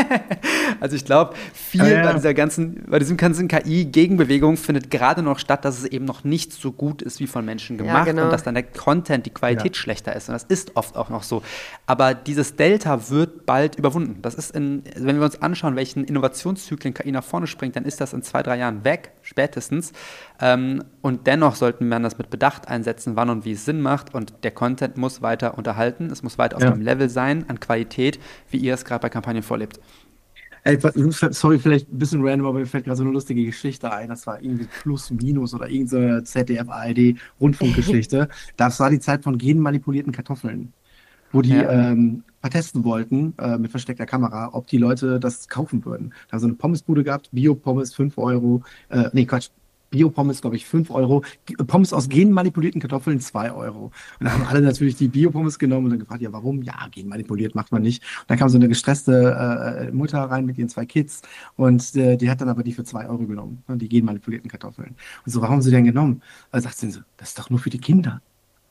Also ich glaube, viel ja, ja. bei dieser ganzen, bei diesem ganzen K I-Gegenbewegung findet gerade noch statt, dass es eben noch nicht so gut ist wie von Menschen gemacht Ja, genau. und dass dann der Content, die Qualität Ja. schlechter ist. Und das ist oft auch noch so. Aber dieses Delta wird bald überwunden. Das ist in, wenn wir uns anschauen, welchen Innovationszyklen K I nach vorne springt, dann ist das in zwei, drei Jahren weg, spätestens. Ähm, und dennoch sollten wir das mit Bedacht einsetzen, wann und wie es Sinn macht. Und der Content muss weiter unterhalten. Es muss weiter auf Ja. dem Level sein an Qualität, wie ihr es gerade bei Kampagnen vorlebt. Ey, sorry, vielleicht ein bisschen random, aber mir fällt gerade so eine lustige Geschichte ein. Das war irgendwie Plus Minus oder irgendeine Z D F A R D Rundfunkgeschichte. Das war die Zeit von genmanipulierten Kartoffeln, wo die Ja. ähm, vertesten wollten äh, mit versteckter Kamera, ob die Leute das kaufen würden. Da haben so eine Pommesbude gehabt, Bio-Pommes fünf Euro, äh, nee Quatsch, Bio-Pommes, glaube ich, fünf Euro, G- Pommes aus genmanipulierten Kartoffeln zwei Euro. Und da haben alle natürlich die Bio-Pommes genommen und dann gefragt, ja warum? Ja, genmanipuliert macht man nicht. Und dann kam so eine gestresste äh, Mutter rein mit ihren zwei Kids und äh, die hat dann aber die für zwei Euro genommen, ne, die genmanipulierten Kartoffeln. Und so, warum haben sie denn genommen? Da sagt sie so, das ist doch nur für die Kinder.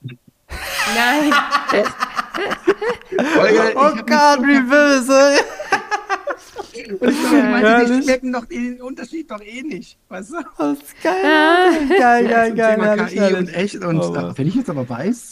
Nein. Olga, ich Oh hab mich Gott, so wie böse! Und ich, so, ich meinte, die Herrlich. schmecken doch den Unterschied doch eh nicht, weißt du? Das ist geil. Ah. Geil, Ja, geil, zum geil. Thema herrlich, K I herrlich. und echt. Und Oh, äh, wenn ich jetzt aber weiß,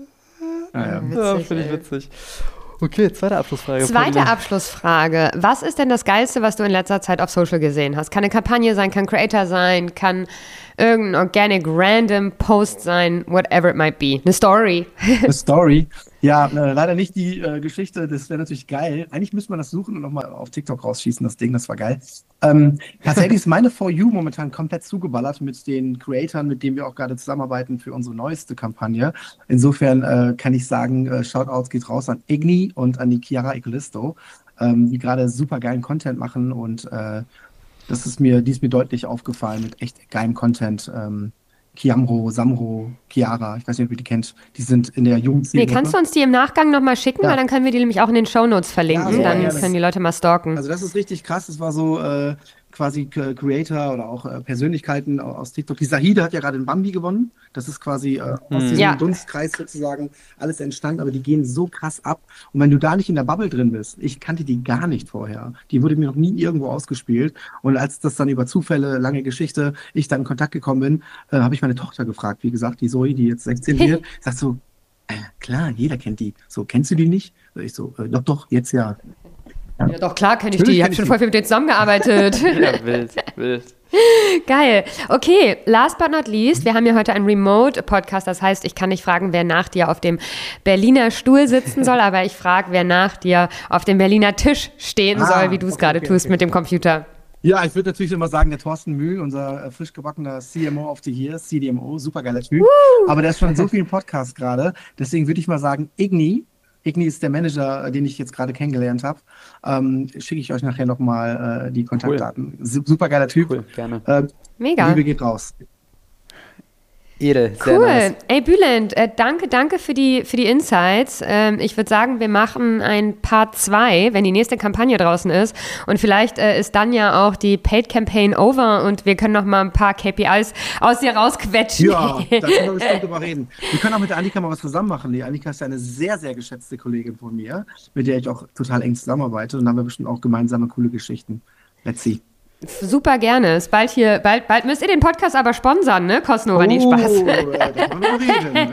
naja. Ja, Witzig, finde ich ey. witzig. Okay, zweite Abschlussfrage. Zweite Paulina. Abschlussfrage. Was ist denn das Geilste, was du in letzter Zeit auf Social gesehen hast? Kann eine Kampagne sein, kann Creator sein, kann irgendein organic random Post sein, whatever it might be. Eine Story. Eine Story. Ja, äh, leider nicht die äh, Geschichte, das wäre natürlich geil. Eigentlich müsste man das suchen und nochmal auf TikTok rausschießen, das Ding, das war geil. Ähm, tatsächlich ist meine For You momentan komplett zugeballert mit den Creatoren, mit denen wir auch gerade zusammenarbeiten für unsere neueste Kampagne. Insofern äh, kann ich sagen, äh, Shoutouts geht raus an Igni und an die Chiara Ecolisto, ähm, die gerade super geilen Content machen und äh, das ist mir, die ist mir deutlich aufgefallen mit echt geilem Content. Ähm, Kiamro, Samro, Chiara, ich weiß nicht, ob ihr die kennt, die sind in der Nee, Jugendzielgruppe. kannst du uns die im Nachgang nochmal schicken, Ja. weil dann können wir die nämlich auch in den Shownotes verlinken. Ja, sehr dann gerne. können die Leute mal stalken. Also das ist richtig krass. Das war so äh, quasi K- Creator oder auch äh, Persönlichkeiten au- aus TikTok. Die Sahide hat ja gerade den Bambi gewonnen. Das ist quasi äh, aus diesem Ja. Dunstkreis sozusagen alles entstanden. Aber die gehen so krass ab. Und wenn du da nicht in der Bubble drin bist, ich kannte die gar nicht vorher. Die wurde mir noch nie irgendwo ausgespielt. Und als das dann über Zufälle, lange Geschichte, ich dann in Kontakt gekommen bin, äh, habe ich meine Tochter gefragt. Wie gesagt, die Zoe, die jetzt sechzehn wird, sagt so, äh, klar, jeder kennt die. So, kennst du die nicht? Ich so, äh, doch, doch, jetzt ja. Ja, doch, klar kenne ich Natürlich die. Ich kenn habe ich schon die. voll viel mit denen zusammengearbeitet. Ja, wild, wild. Geil. Okay, last but not least, wir haben ja heute einen Remote-Podcast. Das heißt, ich kann nicht fragen, wer nach dir auf dem Berliner Stuhl sitzen soll, aber ich frage, wer nach dir auf dem Berliner Tisch stehen Ah, soll, wie du es okay, gerade okay, tust okay. mit dem Computer. Ja, ich würde natürlich immer sagen, der Thorsten Mühl, unser äh, frisch gebackener C M O of the Year, C D M O, supergeiler Typ. Aber der ist schon in so vielen Podcasts gerade. Deswegen würde ich mal sagen, Igni. Igni ist der Manager, äh, den ich jetzt gerade kennengelernt habe. Ähm, Schicke ich euch nachher nochmal äh, die Kontaktdaten. Su- Supergeiler Typ. Cool, gerne. Äh, Mega. Liebe geht raus. Ehre, sehr cool. nice. Ey, Bülent, äh, danke, danke für die, für die Insights. Ähm, ich würde sagen, wir machen ein Part zwei, wenn die nächste Kampagne draußen ist. Und vielleicht äh, ist dann ja auch die Paid Campaign over und wir können noch mal ein paar K P Is aus dir rausquetschen. Ja, da können wir bestimmt drüber reden. Wir können auch mit der Annika mal was zusammen machen. Die Annika ist ja eine sehr, sehr geschätzte Kollegin von mir, mit der ich auch total eng zusammenarbeite. Und dann haben wir bestimmt auch gemeinsame coole Geschichten. Let's see. Super gerne. Ist bald hier, bald, bald müsst ihr den Podcast aber sponsern, ne? Cosnova, nee, Spaß. Oh, da können wir reden, ne?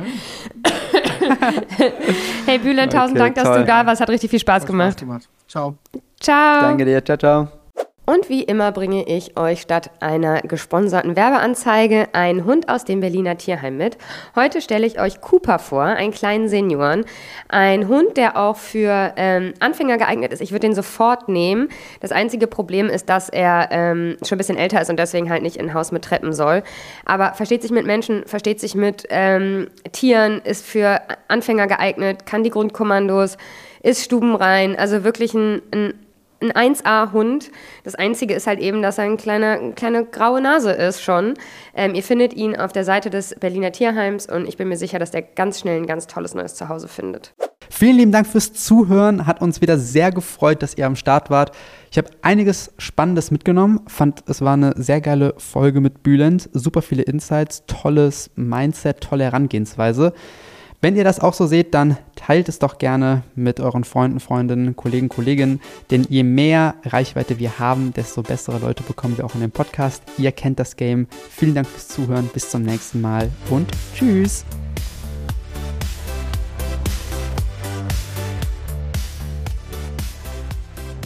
Hey Bülent, tausend Okay, Dank, dass toll. du da warst. Hat richtig viel Spaß Hat gemacht. Spaß gemacht. Ciao. Ciao. Danke dir, ciao, ciao. Und wie immer bringe ich euch statt einer gesponserten Werbeanzeige einen Hund aus dem Berliner Tierheim mit. Heute stelle ich euch Cooper vor, einen kleinen Senioren. Ein Hund, der auch für ähm, Anfänger geeignet ist. Ich würde den sofort nehmen. Das einzige Problem ist, dass er ähm, schon ein bisschen älter ist und deswegen halt nicht in ein Haus mit Treppen soll. Aber versteht sich mit Menschen, versteht sich mit ähm, Tieren, ist für Anfänger geeignet, kann die Grundkommandos, ist stubenrein. Also wirklich ein, ein Ein eins A-Hund. Das Einzige ist halt eben, dass er ein kleiner, eine kleine graue Nase ist schon. Ähm, ihr findet ihn auf der Seite des Berliner Tierheims und ich bin mir sicher, dass der ganz schnell ein ganz tolles neues Zuhause findet. Vielen lieben Dank fürs Zuhören. Hat uns wieder sehr gefreut, dass ihr am Start wart. Ich habe einiges Spannendes mitgenommen. Fand, es war eine sehr geile Folge mit Bülent. Super viele Insights, tolles Mindset, tolle Herangehensweise. Wenn ihr das auch so seht, dann teilt es doch gerne mit euren Freunden, Freundinnen, Kollegen, Kolleginnen. Denn je mehr Reichweite wir haben, desto bessere Leute bekommen wir auch in dem Podcast. Ihr kennt das Game. Vielen Dank fürs Zuhören. Bis zum nächsten Mal und tschüss.